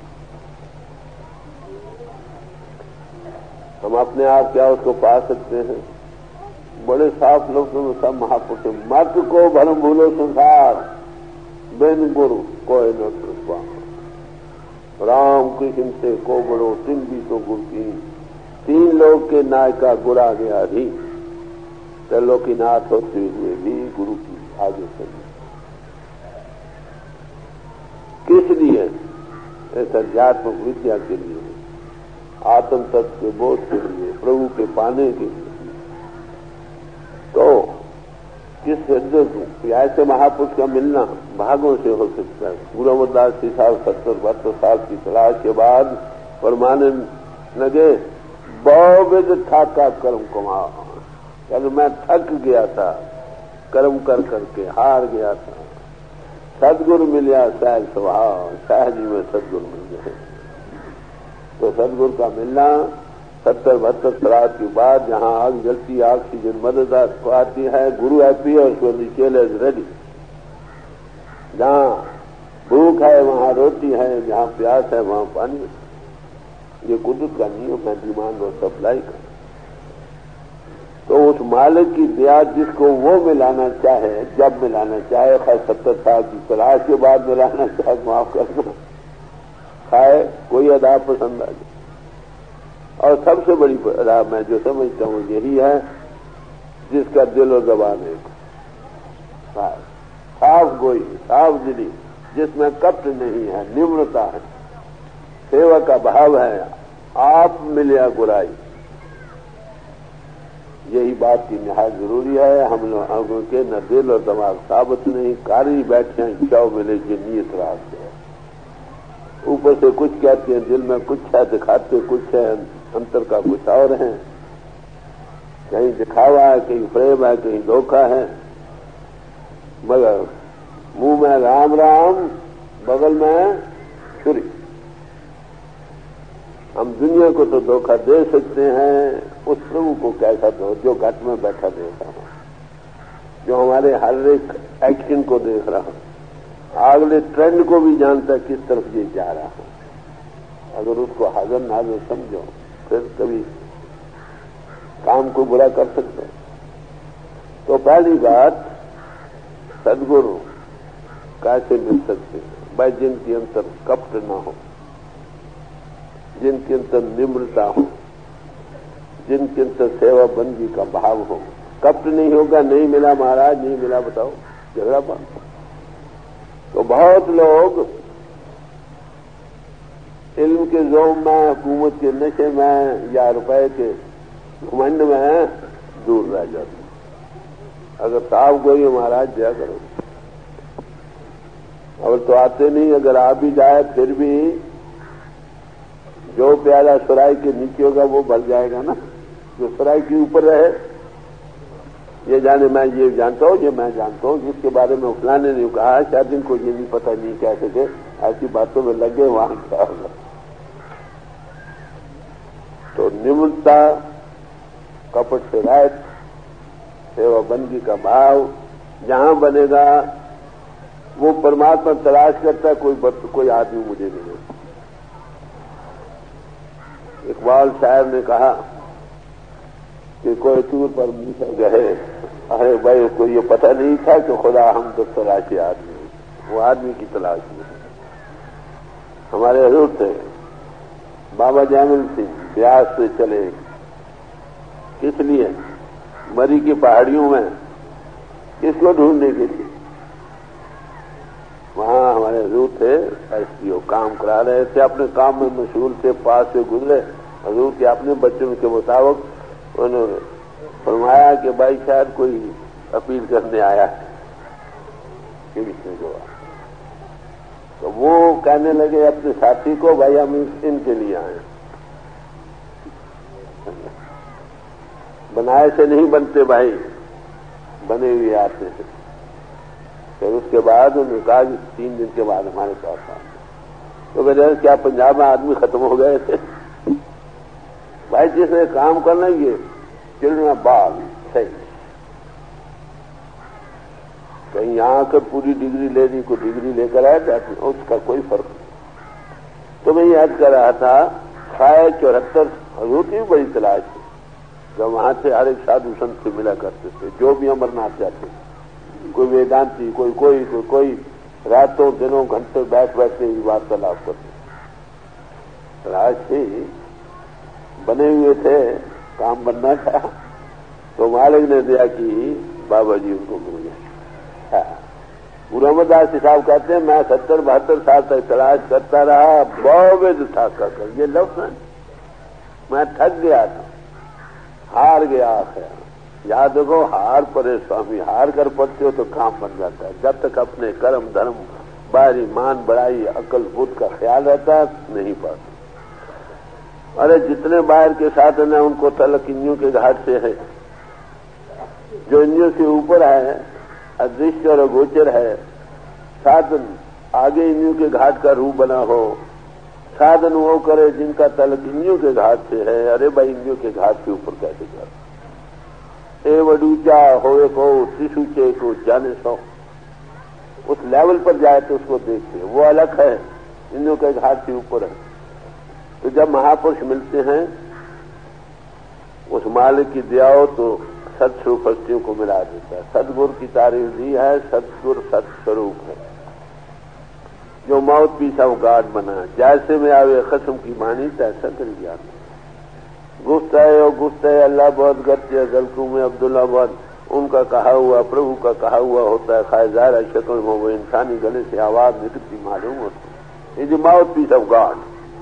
ہم اپنے آپ کیا اس کو پا سکتے ہیں؟ بڑے صاف لفظوں میں سب مہاپرش مت کو بھرم بھولو سنسار بین گرو کوئی نہ سرپا. رام کرشن سے کو بڑو تم بھی تو گر کی. تین لوگ کے نائکا گرا گیا بھی تلو کی ناتھ ہوتے ہوئے بھی گرو کی آگے چلی. کس لیے؟ اس ادھیاتمک ودیا کے لیے آتم تت کے بوجھ کے لیے پربھو کے پانے کے لیے. تو کس حدت ایسے مہاپرش کا ملنا بھاگوں سے ہو سکتا ہے. گرو امرداس جی صاحب ستر بہتر سال کی تلاش کے بعد فرمانے لگے بہت تھاکا کرم کما. یعنی میں تھک گیا تھا کرم کر کر کے ہار گیا تھا. سدگر ملیا سہج سبھاؤ. سہج میں سدگر مل گئے. تو سدگر کا ملنا ستر بہتر سال کے بعد جہاں آگ جلتی آکسیجن مدد آتی ہے گرو ہیپی اور سوری کیل از ریڈی. جہاں بھوک ہے وہاں روٹی ہے. جہاں پیاس ہے وہاں پانی. یہ قدرت کا نیم ہے ڈیمانڈ اور سپلائی کا. تو اس مالک کی بیعت جس کو وہ ملانا چاہے جب ملانا چاہے خیر ستر سال کی تلاش کے بعد ملانا چاہے معاف کرنا کھائے کوئی ادا پسند آ جائے. اور سب سے بڑی ادا میں جو سمجھتا ہوں یہی ہے جس کا دل و زبان ایک صاف گوئی صاف دلی جس میں کپٹ نہیں ہے نمرتا ہے سیوا کا بھاو ہے آپ ملیا گرائی. یہی بات کی نہایت ضروری ہے. ہم لوگوں کے نہ دل اور دماغ ثابت نہیں کاری بیٹھے ہیں چاؤ ملے کی نیت راست ہے. اوپر سے کچھ کہتے ہیں دل میں کچھ ہے دکھاتے کچھ ہے انتر کا کچھ اور ہے. کہیں دکھاوا ہے کہیں فریب ہے کہیں دھوکہ ہے. مگر منہ میں رام رام بغل میں چھری. ہم دنیا کو تو دھوکہ دے سکتے ہیں اس پربھو کو کیسا دو جو گھٹ میں بیٹھا دیکھ رہا جو ہمارے ہر ایک ایکشن کو دیکھ رہا اگلے ٹرینڈ کو بھی جانتا ہے کس طرف یہ جا رہا ہے. اگر اس کو حاضر ناظر سمجھو پھر کبھی کام کو برا کر سکتے. تو پہلی بات سدگرو کیسے مل سکتے بھائی جن کے اندر کپٹ نہ ہو جن کے اندر نمرتا ہو جن کے اندر سیوا بندی کا بھاو ہو. کپٹ نہیں ہوگا نہیں ملا مہاراج نہیں ملا بتاؤ جھگڑا بات. تو بہت لوگ علم کے ذوق میں حکومت کے نشے میں یا روپے کے گھمنڈ میں دور رہ جاتے. اگر صاحب کوئی مہاراج دیا کرو اور تو آتے نہیں. اگر آ بھی جائے پھر بھی جو پیالہ سرائی کے نیچے ہوگا وہ بھر جائے گا نا. جو سرائی کے اوپر رہے یہ جانے میں یہ جانتا ہوں یہ میں جانتا ہوں جس کے بارے میں فلانے نے کہا شاید ان کو یہ نہیں پتہ نہیں کہہ سکے ایسی باتوں میں لگے وہاں کیا ہوگا. تو نمرتا کپٹ سے رہت سیوا بندگی کا بھاؤ جہاں بنے گا وہ پرماتما تلاش کرتا ہے. کوئی بت کوئی آدمی مجھے ملے. اقبال صاحب نے کہا کہ کوئی ٹور پر موسیٰ گئے. ارے بھائی اس کو یہ پتہ نہیں تھا کہ خدا ہم تو تلاشی آدمی ہیں. وہ آدمی کی تلاش میں ہمارے حضور تھے بابا جیمل سنگھ بیاس سے چلے. کس لیے؟ مری کی پہاڑیوں میں کس کو ڈھونڈنے کے لیے. وہاں ہمارے حضور تھے ایس پی او کام کرا رہے تھے. اپنے کام میں مشغول تھے. پاس سے گزرے حضور کے اپنے بچوں کے مطابق انہوں نے فرمایا کہ بھائی شاید کوئی اپیل کرنے آیا ہے کہ اس نے جو تو وہ کہنے لگے اپنے ساتھی کو بھائی ہم ان کے لیے آئے. بنائے سے نہیں بنتے بھائی, بنے ہوئے آتے ہیں. پھر اس کے بعد انہوں نے کہا کہ تین دن کے بعد ہمارے پاس آئے. تو کہتے ہیں کیا پنجاب میں آدمی ختم ہو گئے تھے؟ بھائی جس نے کام کرنا یہ چلنا باغ صحیح. کہیں یہاں کر پوری ڈگری لے دی, کوئی ڈگری لے کر آئے جاتی اس کا کوئی فرق نہیں. تو میں یہ یاد کر رہا تھا سائے چوہتر حضور کی بڑی تلاش تھی. جب وہاں سے ہر ایک سادھو سنت سے ملا کرتے تھے جو بھی امرناتھ جاتے تھے. کوئی ویدانتی, کوئی کوئی کوئی کوئی راتوں دنوں گھنٹے بیٹھ بیٹھتے ہی وارتالپ کرتے. تلاش تھی, بنے ہوئے تھے, کام بننا تھا. تو مالک نے دیا کہ بابا جی ان کو مل گئے. گرو امر داس صاحب کہتے ہیں میں ستر بہتر سال تک تلاش کرتا رہا. بہت تھا کر یہ لفظ ہے. میں تھک گیا تھا, ہار گیا. آخر یاد رکھو, ہار پرے سوامی, ہار کر پڑتے ہو تو کام بن جاتا ہے. جب تک اپنے کرم دھرم باہر ایمان بڑائی عقل بدھ کا خیال رہتا ہے نہیں پاتے. ارے جتنے باہر کے ساتھ ہیں ان کو تلک انجیوں کے گھاٹ سے ہے. جو انجیوں سے اوپر ہے ادرشیہ اور اگوچر ہے. سادن آگے انجیوں کے گھاٹ کا روح بنا ہو. سادن وہ کرے جن کا تعلق انجیوں کے گھاٹ سے ہے. ارے بھائی انجیوں کے گھاٹ کے اوپر کیسے جاتا؟ اے وڈوچا ہوئے کو تیسوچے کو جانے سو. اس لیول پر جائے تو اس کو دیکھتے وہ الگ ہے, انجیوں کے گھاٹ سے اوپر ہے. تو جب مہاپرش ملتے ہیں اس مالک کی دیا ہو تو ست سوروپ ہستیوں کو ملا دیتا ہے. ستگر کی تعریف دی ہے, ستگر ست سوروپ ہے جو موت پیسا وہ گاڈ بنا. جیسے میں آوے قسم کی مانی تیسا کر گیا. گفت ہے اور گفت ہے اللہ بہت گرتے غلطوں میں عبداللہ بہت ان کا کہا ہوا پربھو کا کہا ہوا ہوتا ہے. خواہ ظاہر شکل میں وہ انسانی گلے سے آواز نکلتی معلوم ہوتی ہے. یہ جو موت پیس آف گاڈ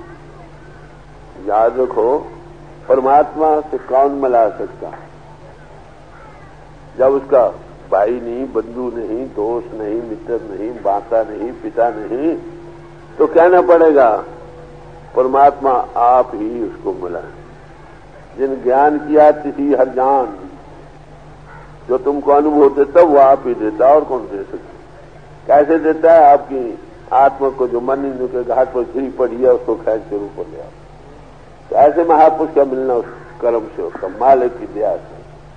یاد رکھو, پرماتما سے کون ملا سکتا ہے جب اس کا بھائی نہیں, بندو نہیں, دوست نہیں, متر نہیں, باتا نہیں, پتا نہیں, تو کہنا پڑے گا پرماتما آپ ہی اس کو ملا. جن گیان کیا تھی ہر جان جو تم کو انوبھو دیتا وہ آپ ہی دیتا, اور کون دے سکتا؟ کیسے دیتا ہے؟ آپ کی آتما کو جو من ان کے گھاٹ پر گری پڑی ہے اس کو کھینچ کے اوپر لے آؤ. تو ایسے مہاپرش کا ملنا اس کرم سے, اس کا مالک کی دیا سے.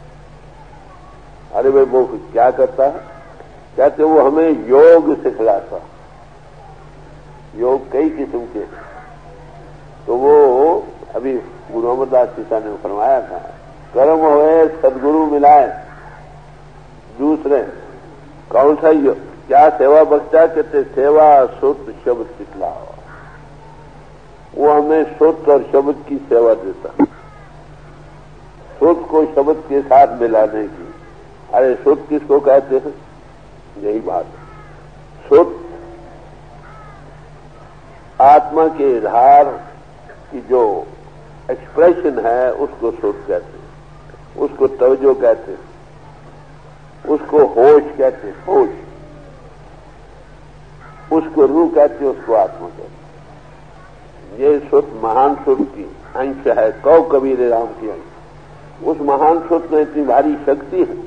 ارے بھائی وہ کیا کرتا ہے؟ کہتے وہ ہمیں یوگ سکھلاتا. یوگ کئی قسم کے. تو وہ ابھی گرو امر داس سیتا نے فرمایا تھا کرم ہوئے سدگرو ملائے. دوسرے کون سا کیا سیوا بخشا؟ کہتے سیوا سوت شبد سکھلا. وہ ہمیں سوت اور شبد کی سیوا دیتا, سوت کو شبد کے ساتھ ملانے کی. ارے سوت کس کو کہتے ہیں؟ یہی بات ہے. سوت آتما کے اظہار کی جو ایکسپریشن ہے اس کو سوت کہتے ہیں, اس کو توجہ کہتے ہیں, اس کو ہوش کہتے ہیں, ہوش. اس کو روح کہتے ہیں, اس کو آتما کہتے ہیں. یہ سوت مہان سوت کی انش ہے, کو کبیر رام کی انش. اس مہان سوت میں اتنی بھاری شکتی ہے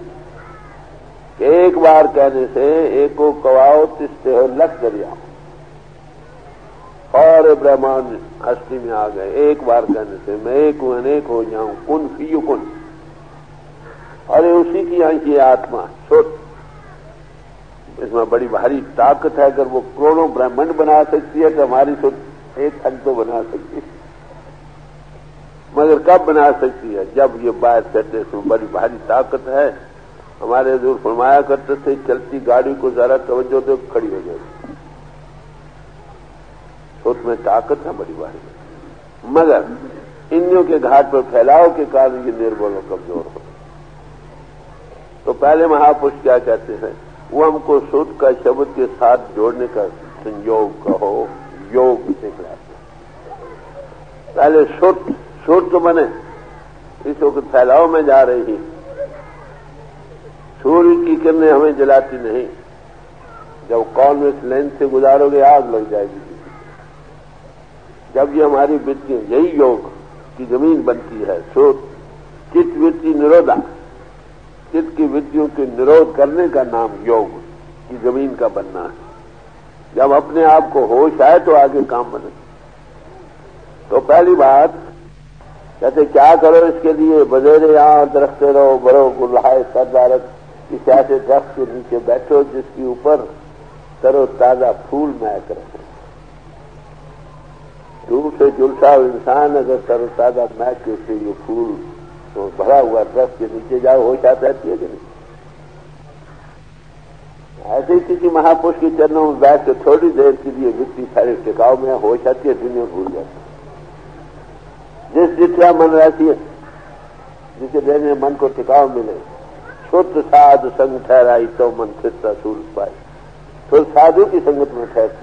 کہ ایک بار کہنے سے ایک کو کواؤ تستے ہو لکھ دریا. اور برہمان ہستی میں آ گئے ایک بار کہنے سے میں ایک ہوں انیک ہو جاؤں کن فی کن. ارے اسی کی یہاں کی آتما سوچ اس میں بڑی بھاری طاقت ہے. اگر وہ کروڑوں برہمنڈ بنا سکتی ہے تو ہماری سوچ ایک حد تو بنا سکتی ہے. مگر کب بنا سکتی ہے؟ جب یہ باہر چلتے اس میں بڑی بھاری طاقت ہے. ہمارے حضور فرمایا کرتے تھے چلتی گاڑی کو ذرا توجہ دو کھڑی ہو جائے. سوچ میں طاقت ہے بڑی بھاری. مگر انیوں کے گھاٹ پر پھیلاؤ کے کارن یہ نربل و کمزور ہو. تو پہلے مہاپرش کیا کہتے ہیں؟ وہ ہم کو سود کا شبد کے ساتھ جوڑنے کا سنجوگ کہو یوگ سکھلاتے. پہلے سوت سوت تو بنے اس وقت پھیلاؤ میں جا رہی. سورج کی کرنیں ہمیں جلاتی نہیں. جب کون میں اس لین سے گزارو گے آگ لگ جائے گی. جب یہ ہماری وتیاں یہی یوگ کی زمین بنتی ہے. سوت چت وتی نرودا چت کی وتیوں کے نروھ کرنے کا نام یوگ کی زمین کا بننا ہے. جب اپنے آپ کو ہوش آئے تو آگے کام بنے. تو پہلی بات کہتے کیا کرو اس کے لیے؟ بزیر یہاں درخت رہو برو گلہائے سردارت. کسی ایسے درخت کے نیچے بیٹھو جس کے اوپر ترو تازہ پھول مہک رہے. دھوپ سے جلسا انسان اگر ترو تازہ مہک کے اسے یہ پھول تو بھرا ہوا درخت کے نیچے جاؤ ہوش آتا ہے کہ نہیں؟ ایسے ہی کسی مہاپرش کے چرنوں میں بیٹھ کے تھوڑی دیر کے لیے وتی سارے ٹکاؤ میں ہوش آتی ہے دنیا بھول جاتی ہے. جس جتنا من رہتی ہے جسے دینے من کو ٹکاؤ ملے. شد سادھ سنگ ٹھہرائی تو من پھرتا سورج پائی. تو سادھو کی سنگت میں ٹھہرتی.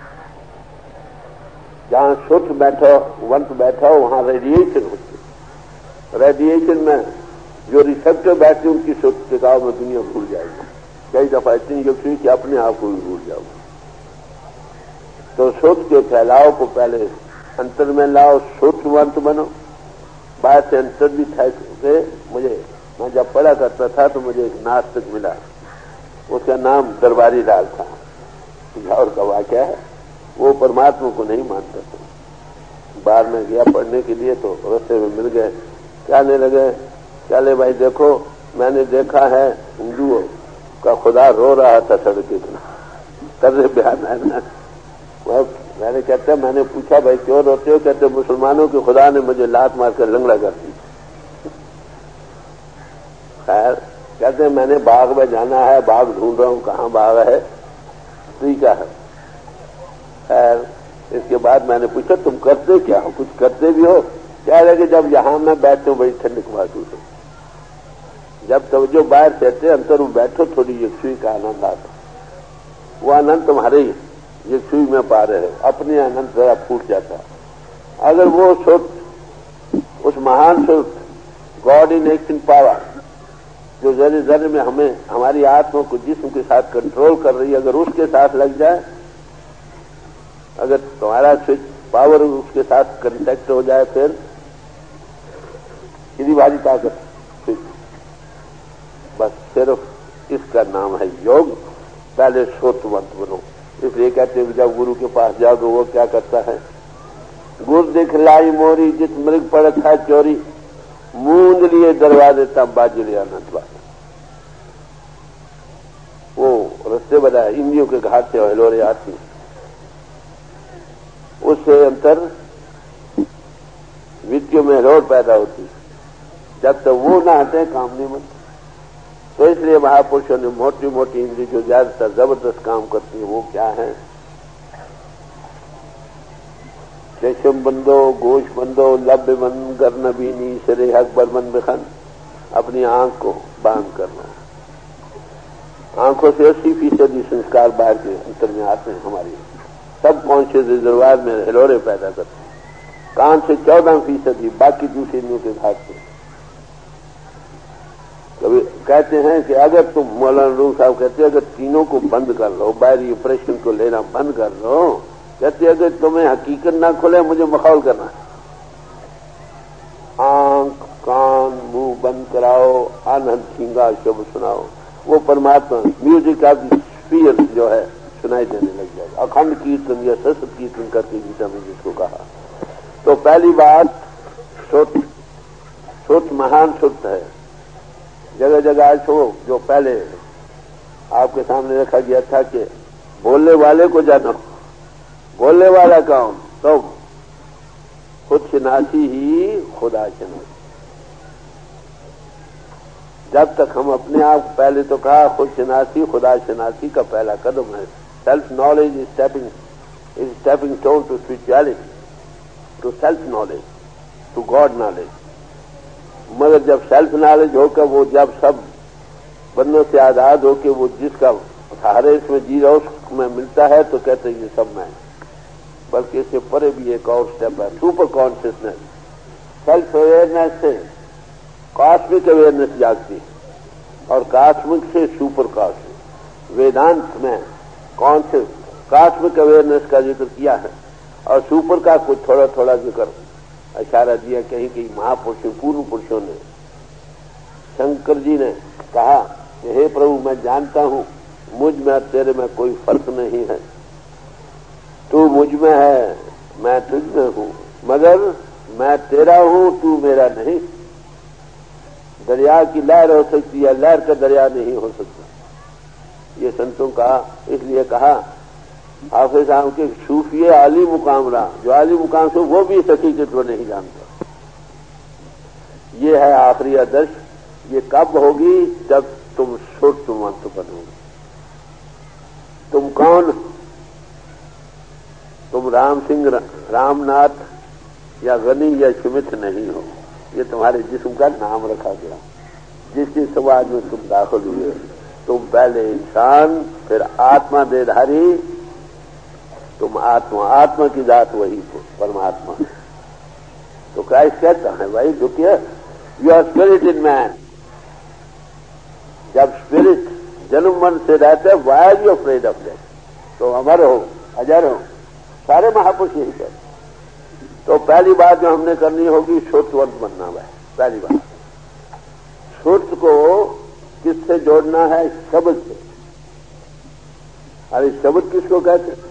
جہاں شد بیٹھو ونت بیٹھا ہو وہاں ریڈیشن ہوتی. ریڈیشن میں جو ریسپٹر بیٹھتے ان کی شد ٹکاؤ میں دنیا بھول جائے گی. کئی دفعہ اتنی یقین کہ اپنے آپ کو بھی بھول جاؤ. تو شد کے پھیلاؤ کو پہلے انتر میں لاؤ. شدھونت بنو. باہر سے انتر بھی تھے. مجھے میں جب پڑھا کرتا تھا تو مجھے ایک ناستک ملا. اس کا نام درباری لال تھا. لاہور کا واقعہ ہے. وہ پرماتما کو نہیں مانتا تھا. باہر میں گیا پڑھنے کے لیے تو رستے میں مل گئے. کہنے لگے چلے بھائی دیکھو میں نے دیکھا ہے ہندوؤں کا خدا رو رہا تھا سڑک کے طرز بیان ہے نا. میں نے کہتا میں نے پوچھا بھائی کیوں روتے ہو؟ کہتے مسلمانوں کے خدا نے مجھے لات مار کر لنگڑا کر دی. خیر کہتے میں نے باغ میں جانا ہے باغ ڈھونڈ رہا ہوں کہاں باغ ہے. ٹھیک ہے. خیر اس کے بعد میں نے پوچھا تم کرتے کیا ہو؟ کچھ کرتے بھی ہو؟ کہہ رہے کہ جب یہاں میں بیٹھتے ہوں بڑی ٹھنڈک محسوس ہو. جب توجہ باہر کہتے اندر وہ بیٹھو تھوڑی یکسوئی کا آنند آتا. وہ آنند تمہارے ہی یکسوئی میں پا رہے. اپنے آنند ذرا پھوٹ جاتا. اگر وہ سوچ اس مہان سوچ گاڈ ان ایکشن پاور جو ذرے ذرے میں ہمیں ہماری آتما کو جسم کے ساتھ کنٹرول کر رہی ہے اگر اس کے ساتھ لگ جائے, اگر تمہارا سوئچ پاور اس کے ساتھ کنٹیکٹ ہو جائے پھر کتنی بھاری طاقت سوئچ. بس صرف اس کا نام ہے یوگ. پہلے سوتونت بنو. اس لیے کہتے ہیں جب گرو کے پاس جاؤ گے وہ کیا کرتا ہے, گر دکھلائی موری جت مرگ پڑت ہے چوری موند لیے دروازے تب باجی لیا انت بات. وہ رستے بتائے انڈیوں کے گھاٹ سے ہلورے آتی اس سے انتر وتیوں میں روڈ پیدا ہوتی. جب تک وہ نہ ہٹے کام نہیں بنتا. تو اس لیے مہاپرشوں نے موٹی موٹی انڈی جو زیادہ تر زبردست کام کرتی ہیں وہ کیا ہے, چشم بندو گوش بندو لب بند گر نبینی سرے حق بر بند بخن. اپنی آنکھ کو باندھ کرنا. آنکھوں سے اسی فیصدی سنسکار باہر کے انتر میں آتے ہیں. ہماری سب کانشیس ریزروائر میں ہلورے پیدا کرتے ہیں. کان سے چودہ فیصدی باقی دوسری انیوں کے گھاٹ سے. کبھی کہتے ہیں کہ اگر تم مولانا روم صاحب کہتے ہیں اگر تینوں کو بند کر لو باہری امپریشن کو لینا بند کر لو, کہتے اگر تمہیں حقیقت نہ کھلے مجھے مخول کرنا ہے. آنکھ کان منہ بند کراؤ آنند کھینگا شب سناؤ. وہ پرماتما میوزک آف دی اسپیئر جو ہے سنائی دینے لگ جائے گا. اکھنڈ کیرتن یا سست کیرتن کرتی گیتا میں جس کو کہا. تو پہلی بات سوت سوت مہان سوت ہے. جگہ جگہ چھو جو پہلے آپ کے سامنے رکھا گیا تھا کہ بولنے والے کو جانو. بولنے والا کون؟ تم. خود شناسی ہی خدا شناسی. جب تک ہم اپنے آپ پہلے تو کہا خود شناسی خدا شناسی کا پہلا قدم ہے. Self knowledge is stepping is stepping stone to spirituality, to self knowledge, to God knowledge. مگر جب سیلف نالج ہو کر وہ جب سب بندوں سے آزاد ہو کے وہ جس کا سہارے اس میں جی رہا اس میں ملتا ہے تو کہتے ہیں یہ سب میں. بلکہ اس سے پرے بھی ایک اور اسٹیپ ہے, سپر کانشیسنس. سیلف اویئرنیس سے کاسمک اویئرنیس جاگتی ہے اور کاسمک سے سپر کاسمک. ویدانت میں کانشیس کاسمک اویئرنیس کا ذکر کیا ہے اور سپر کا کچھ تھوڑا تھوڑا ذکر اشارہ دیا کہیں کہیں مہا پرشوں پورن پرشوں نے. شنکر جی نے کہا کہ ہے پربھو میں جانتا ہوں مجھ میں اور تیرے میں کوئی فرق نہیں ہے. تو مجھ میں ہے میں تجھ میں ہوں, مگر میں تیرا ہوں تو میرا نہیں. دریا کی لہر ہو سکتی ہے, لہر کا دریا نہیں ہو سکتا. یہ سنتوں کا اس لیے کہا حافظ صاحب کے صوفی عالی مقام رہا, جو عالی مقام سے وہ بھی اس حقیقت کو نہیں جانتا. یہ ہے آخری آدرش. یہ کب ہوگی؟ جب تم شوت منت بنو گے. تم کون؟ تم رام سنگھ رام ناتھ یا غنی یا سمت نہیں ہو. یہ تمہارے جسم کا نام رکھا گیا. جس جس سماج میں تم داخل ہوئے تم پہلے انسان پھر آتما دے دھاری. تم آتما آتما کی ذات وہی پرماتما. تو کرائسٹ کہتا ہے بھائی دکھیے you are spirit in man. جب اسپرٹ جنم من سے رہتے why are you afraid of death. تو امر ہو اجر ہو سارے مہاپرش یہی کہتے. تو پہلی بات جو ہم نے کرنی ہوگی شروتونت بننا ہے. پہلی بات شروت کو کس سے جوڑنا ہے؟ شبد سے. ارے شبد کس کو کہتے ہیں؟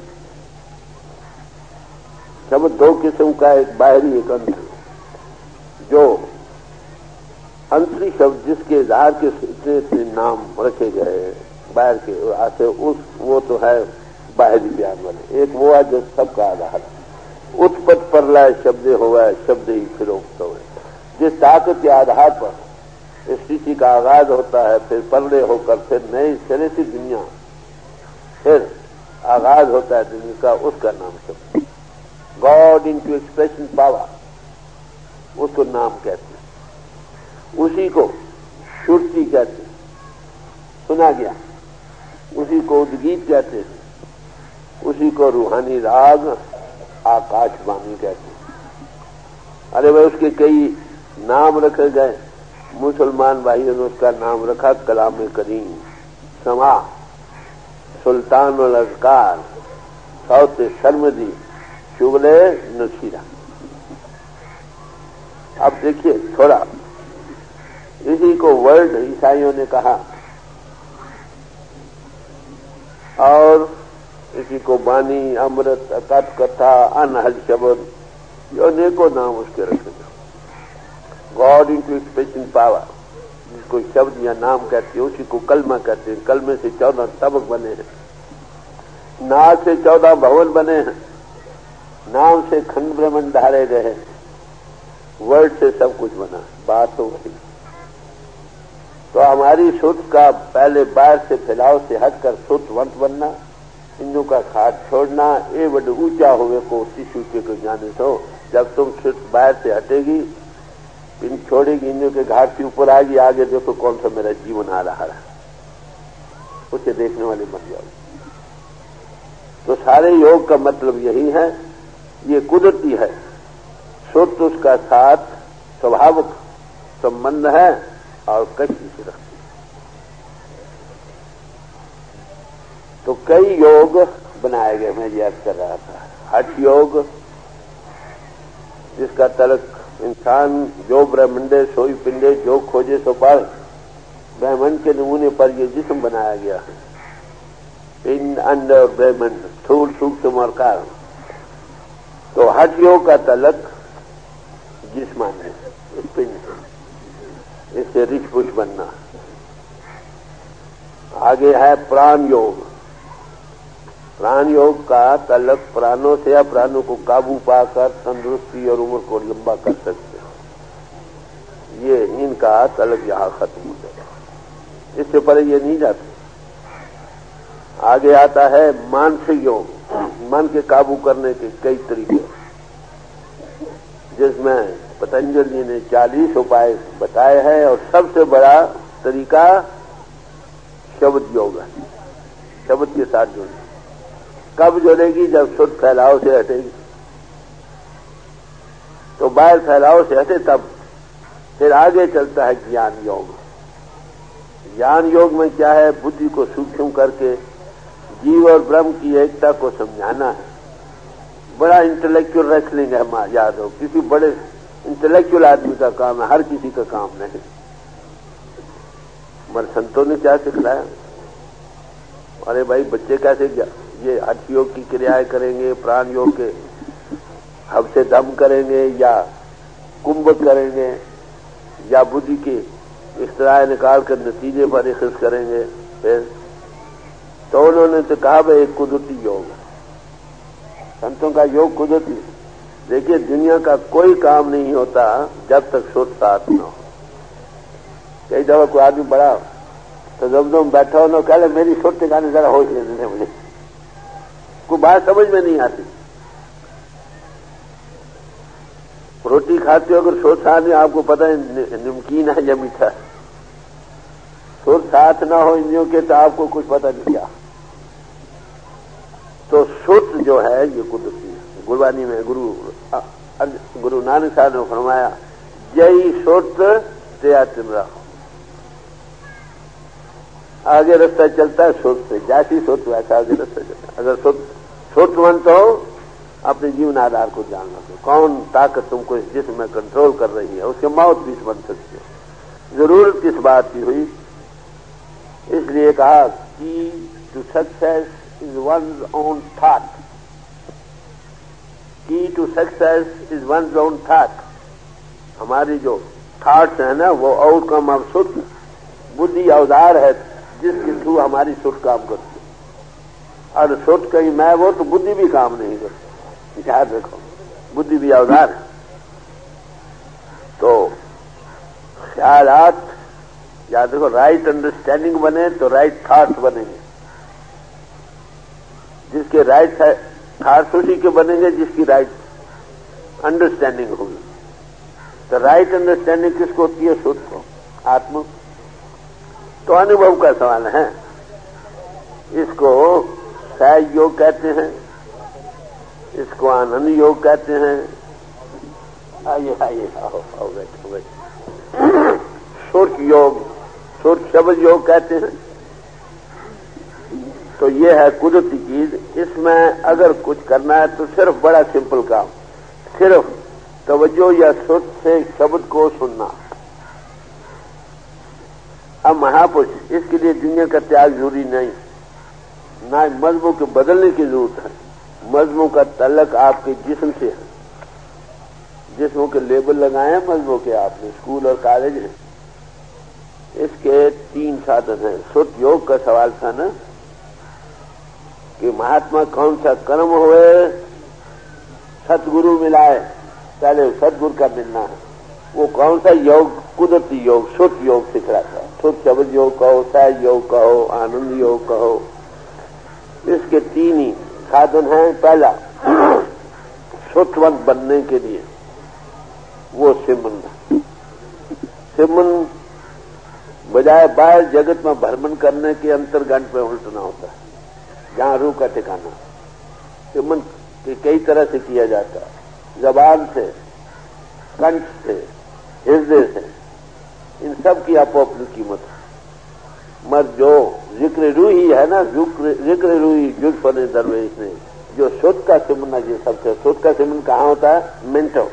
شبد دو قسم کا, ایک باہری ایک انتری. جو انتری شبد جس کے اظہار کے اتنے اتنے نام رکھے گئے باہر کے آتے اس وہ تو ہے باہری بیان والے. ایک وہ ہے جو سب کا آدھار ہے. اتپت پر لائے شبد ہوا ہے شبد ہی فروخت ہوئے. جس طاقت کے آدھار پر اس سیسی کا آغاز ہوتا ہے پھر پرلے ہو کر پھر نئی سرے سی دنیا پھر آغاز ہوتا ہے دنیا کا, اس کا نام شبد. God into expression power اس کو نام کہتے ہیں. اسی کو شرتی کہتے ہیں, سنا گیا. اسی کو ادگیت کہتے ہیں. اسی کو روحانی راگ آکاش بانی کہتے ہیں. ارے بھائی اس کے کئی نام رکھے گئے. مسلمان بھائیوں نے اس کا نام رکھا کلام کریم, سما, سلطان الاذکار, صوت سرمدی, شغل نصیرہ. اب دیکھیے تھوڑا اسی کو ورلڈ عیسائیوں نے کہا اور اسی کو بانی, امرت, اکت کتھا, انہل شبد, جو نیکو نام اس کے رکھے گئے. God into expression power جس کو شبد یا نام کہتے ہیں اسی کو کلمہ کہتے ہیں. کلمے سے چودہ طبق بنے ہیں, نام سے چودہ بھون بنے ہیں, نام سے کھنڈ برہمنڈ دھارے گئے ہیں, ورڈ سے سب کچھ بنا. بات تو وہی. تو ہماری سوت کا پہلے باہر سے پھیلاؤ سے ہٹ کر سوت ونت بننا, انوں کا کھاد چھوڑنا. اے بڑے اونچا ہوئے کو ٹیشو کے کو جانے تو جب تم سوت باہر سے ہٹے گی پن چھوڑے گی انوں کے گھاٹ کے اوپر آئے گی. آگے دیکھو کون سا میرا جیون آ رہا ہے, اسے دیکھنے والے بن جاؤ. تو سارے یوگ کا مطلب یہی ہے. یہ قدرتی ہے. سوت اس کا ساتھ سوبھاوک سمبند ہے اور کشی سے رکھتی ہے. تو کئی یوگ بنائے گئے. میں یہ عرض کر رہا تھا ہٹھ یوگ جس کا تعلق انسان جو برہمنڈے سوئی پنڈے جو کھوجے سو پائے. برہمن کے نمونے پر یہ جسم بنایا گیا ہے. इन अंडर ब्रह्मंड स्थूल सूक्ष्म और कारण। तो हठ योग का तलक जिस्मान है, इस पिंड से, इससे रिच पुरुष बनना। आगे है प्राण योग। प्राण योग का तलक प्राणों से या प्राणों को काबू पाकर तंदुरुस्ती और उम्र को लंबा कर सकते हैं। ये इनका तलक यहां खत्म हो जाता, इससे परे ये नहीं जाते। आगे आता है मानसिक योग, मन के काबू करने के कई तरीके, जिसमें पतंजलि जी ने चालीस उपाय बताए हैं और सबसे बड़ा तरीका शब्द योग है। शब्द के साथ जुड़ना। कब जुड़ेगी? जब शुद्ध फैलाव से हटेगी। तो बाहर फैलाव से हटे तब फिर आगे चलता है ज्ञान योग। ज्ञान योग में क्या है? बुद्धि को सूक्ष्म करके जीव और ब्रह्म की एकता को समझाना है। बड़ा इंटेलेक्चुअल रेसलिंग है, मां याद हो, किसी बड़े इंटेलेक्चुअल आदमी का काम है, हर किसी का काम नहीं। मगर संतों ने क्या सिखलाया? अरे भाई बच्चे कैसे ये हठ योग की क्रियाएं करेंगे, प्राण योग के हब से दम करेंगे या कुंभक करेंगे या बुद्धि की इख्तिरार निकाल कर नतीजे पर इख्तियार करेंगे। फिर तो उन्होंने तो कहा भाई एक कुदरती योग, संतों का योग कुदरती। देखिए दुनिया का कोई काम नहीं होता जब तक शुद्ध साथ न हो। कई दफा कोई आदमी बड़ा तो जब तुम बैठा हो ना कह ले मेरी शुद्ध ठिकाने जरा होश लेने दे मुझे, कोई बात समझ में नहीं आती। रोटी खाते हो अगर शुद्ध साथ नहीं, आपको पता है नमकीन है या मीठा है। शुद्ध साथ ना हो इंद्रियों के तो आपको कुछ पता नहीं क्या। तो शुद्ध जो है ये कुदरती है। गुरबानी में गुरु गुरु नानक साहब ने फरमाया जय शुद्ध तेरा तिमरा। आगे रास्ता चलता है शुद्ध से, जैसी शुद्ध वैसा आगे रास्ता चलता है। अगर शुद्ध शुद्धवंत हो अपने जीवन आधार को जानना दो, कौन ताकत तुमको इस जिस्म में कंट्रोल कर रही है, उसके मौत भी बन सकती है। जरूरत किस बात की हुई? इसलिए कहा कि to success is one's own thought. Key to success is one's own thought. हमारी जो थॉट्स है ना वो आउटकम ऑफ शुद्ध बुद्धि औजार है जिसके थ्रू हमारी शुद्ध काम करती है। और शुद्ध कहीं मैं वो तो बुद्धि भी काम नहीं करती। याद रखो बुद्धि भी औजार है। तो ख्यालात याद रखो, राइट अंडरस्टैंडिंग बने तो राइट थॉट्स बनेंगे। जिसके राइट थॉट्स उसी के बनेंगे जिसकी राइट अंडरस्टैंडिंग होगी। तो राइट अंडरस्टैंडिंग किसको होती है? शुद्ध को, आत्मा। तो अनुभव का सवाल है। इसको सहज योग कहते हैं, इसको आनंद योग कहते हैं। आइए आइए आओ आओ बैठो बैठो। सुर योग, सुर शब्द योग कहते हैं। तो ये है कुदरती चीज। इसमें अगर कुछ करना है तो सिर्फ बड़ा सिंपल काम, सिर्फ तवज्जो या सुर से शब्द को सुनना। अब महापुरुष इसके लिए दुनिया का त्याग जरूरी नहीं, ना मजहबों के बदलने की जरूरत है। मजहबों का तल्लक आपके जिस्म से है। जिस्मों के लेबल लगाए हैं मजहबों के आपने, स्कूल और कॉलेज हैं। इसके तीन साधन हैं। सुत योग का सवाल था ना कि महात्मा कौन सा कर्म हुए सतगुरु मिलाए, पहले सतगुरु का मिलना है। वो कौन सा योग? कुदरती योग, सुत योग सिख रहा था। सुत शब्द योग कहो, सहज योग कहो, आनंद योग कहो। इसके तीन ही साधन हैं। पहला सुतवंत बनने के लिए वो सिमरन। सिमरन बजाय बाहर जगत में भ्रमण करने के अंतर्गंठ पे उल्टना होता है, जहां रूह का ठिकाना। सिमरन कई तरह से किया जाता है, जबान से, कंठ से, हृदय से। इन सब की आपो अपनी कीमत है। मगर जो जिक्र रूही है ना, जिक्र रूही जुल्फ ने दरवेश ने, जो शुद्ध का सिमरन ये सबसे शुद्ध का सिमरन कहाँ होता है? मेंटल।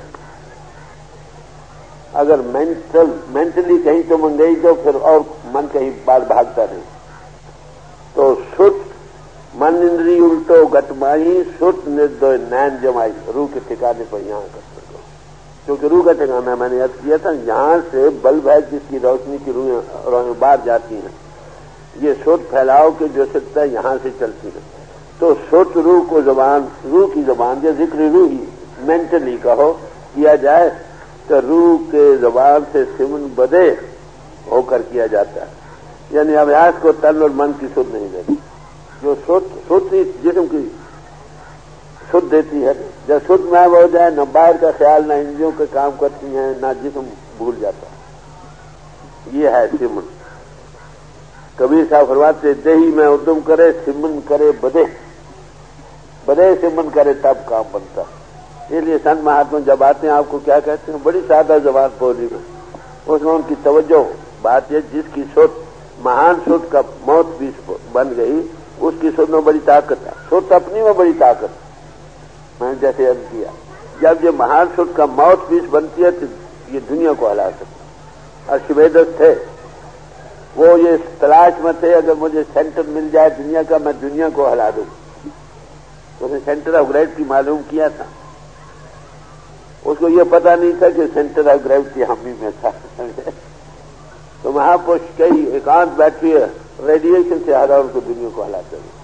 अगर मेंटल मेंटली कहीं तो मन गई तो फिर और मन कहीं बार भागता नहीं। तो शुद्ध मन इंद्री उल्टो गटमाई सुत निर्दो नैन जमाई, रूह के ठिकाने पर यहाँ कर सको, क्योंकि रूह का ठिकाना मैंने याद किया था, यहाँ से बल्ब है जिसकी रोशनी की रूह बाहर जाती हैं, ये सुत फैलाव के जो सत्ता यहाँ से चलती है। तो सुत रूह को जबान, रूह की जबान जो जिक्र रूह ही मेंटली कहो किया जाए तो रूह के जबान से सिमन बदे होकर किया जाता है, यानी अभ्यास को तन और मन की सुध नहीं देती। जो शुद्ध शुद्ध जिस्म की शुद्ध देती है, जब शुद्ध में हो जाए न बाहर का ख्याल, न इंद्रियों के काम करती हैं, न जिस्म भूल जाता है। ये है सिमन। कबीर साहब फरमाते देही में उद्यम करे, सिमन करे बदे, बदे सिमन करे तब काम बनता है। इसलिए संत महात्मा जब आते हैं आपको क्या कहते हैं, बड़ी सादा जबान बोली में, उसमें उनकी तवज्जो बात है, जिसकी सोच महान सोच का मौत भी बन गई, उसकी सोच में बड़ी ताकत है, सोच अपनी में बड़ी ताकत। मैंने जैसे अर्ज किया, जब ये महान सोच का मौत पीस बनती है तो ये दुनिया को हिला सकती। और शिवेदस थे, वो ये तलाश में थे, अगर मुझे सेंटर मिल जाए दुनिया का, मैं दुनिया को हिला दूं। उसने सेंटर ऑफ ग्रेविटी मालूम किया था, उसको ये पता नहीं था कि सेंटर ऑफ ग्रेविटी हम ही में था। तो महापुरुष कई एकांत बैठी है, रेडिएशन से हरा उनको दुनिया को हिलाते हुए।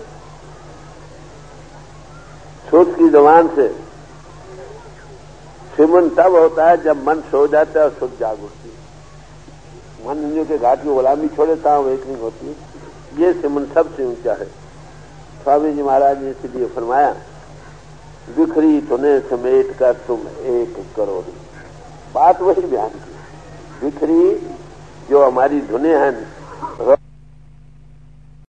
सोच की जबान से सिमन तब होता है जब मन सो जाता है और सोच जाग उठती है। मन इंद्रियों के घाट की गुलामी छोड़ता हूं, एक नहीं होती है। ये सिमन सबसे ऊंचा है। स्वामी जी महाराज ने इसलिए फरमाया, बिखरी धुने समेट कर तुम एक करो। बात वही बयान की, बिखरी जो हमारी धुने हैं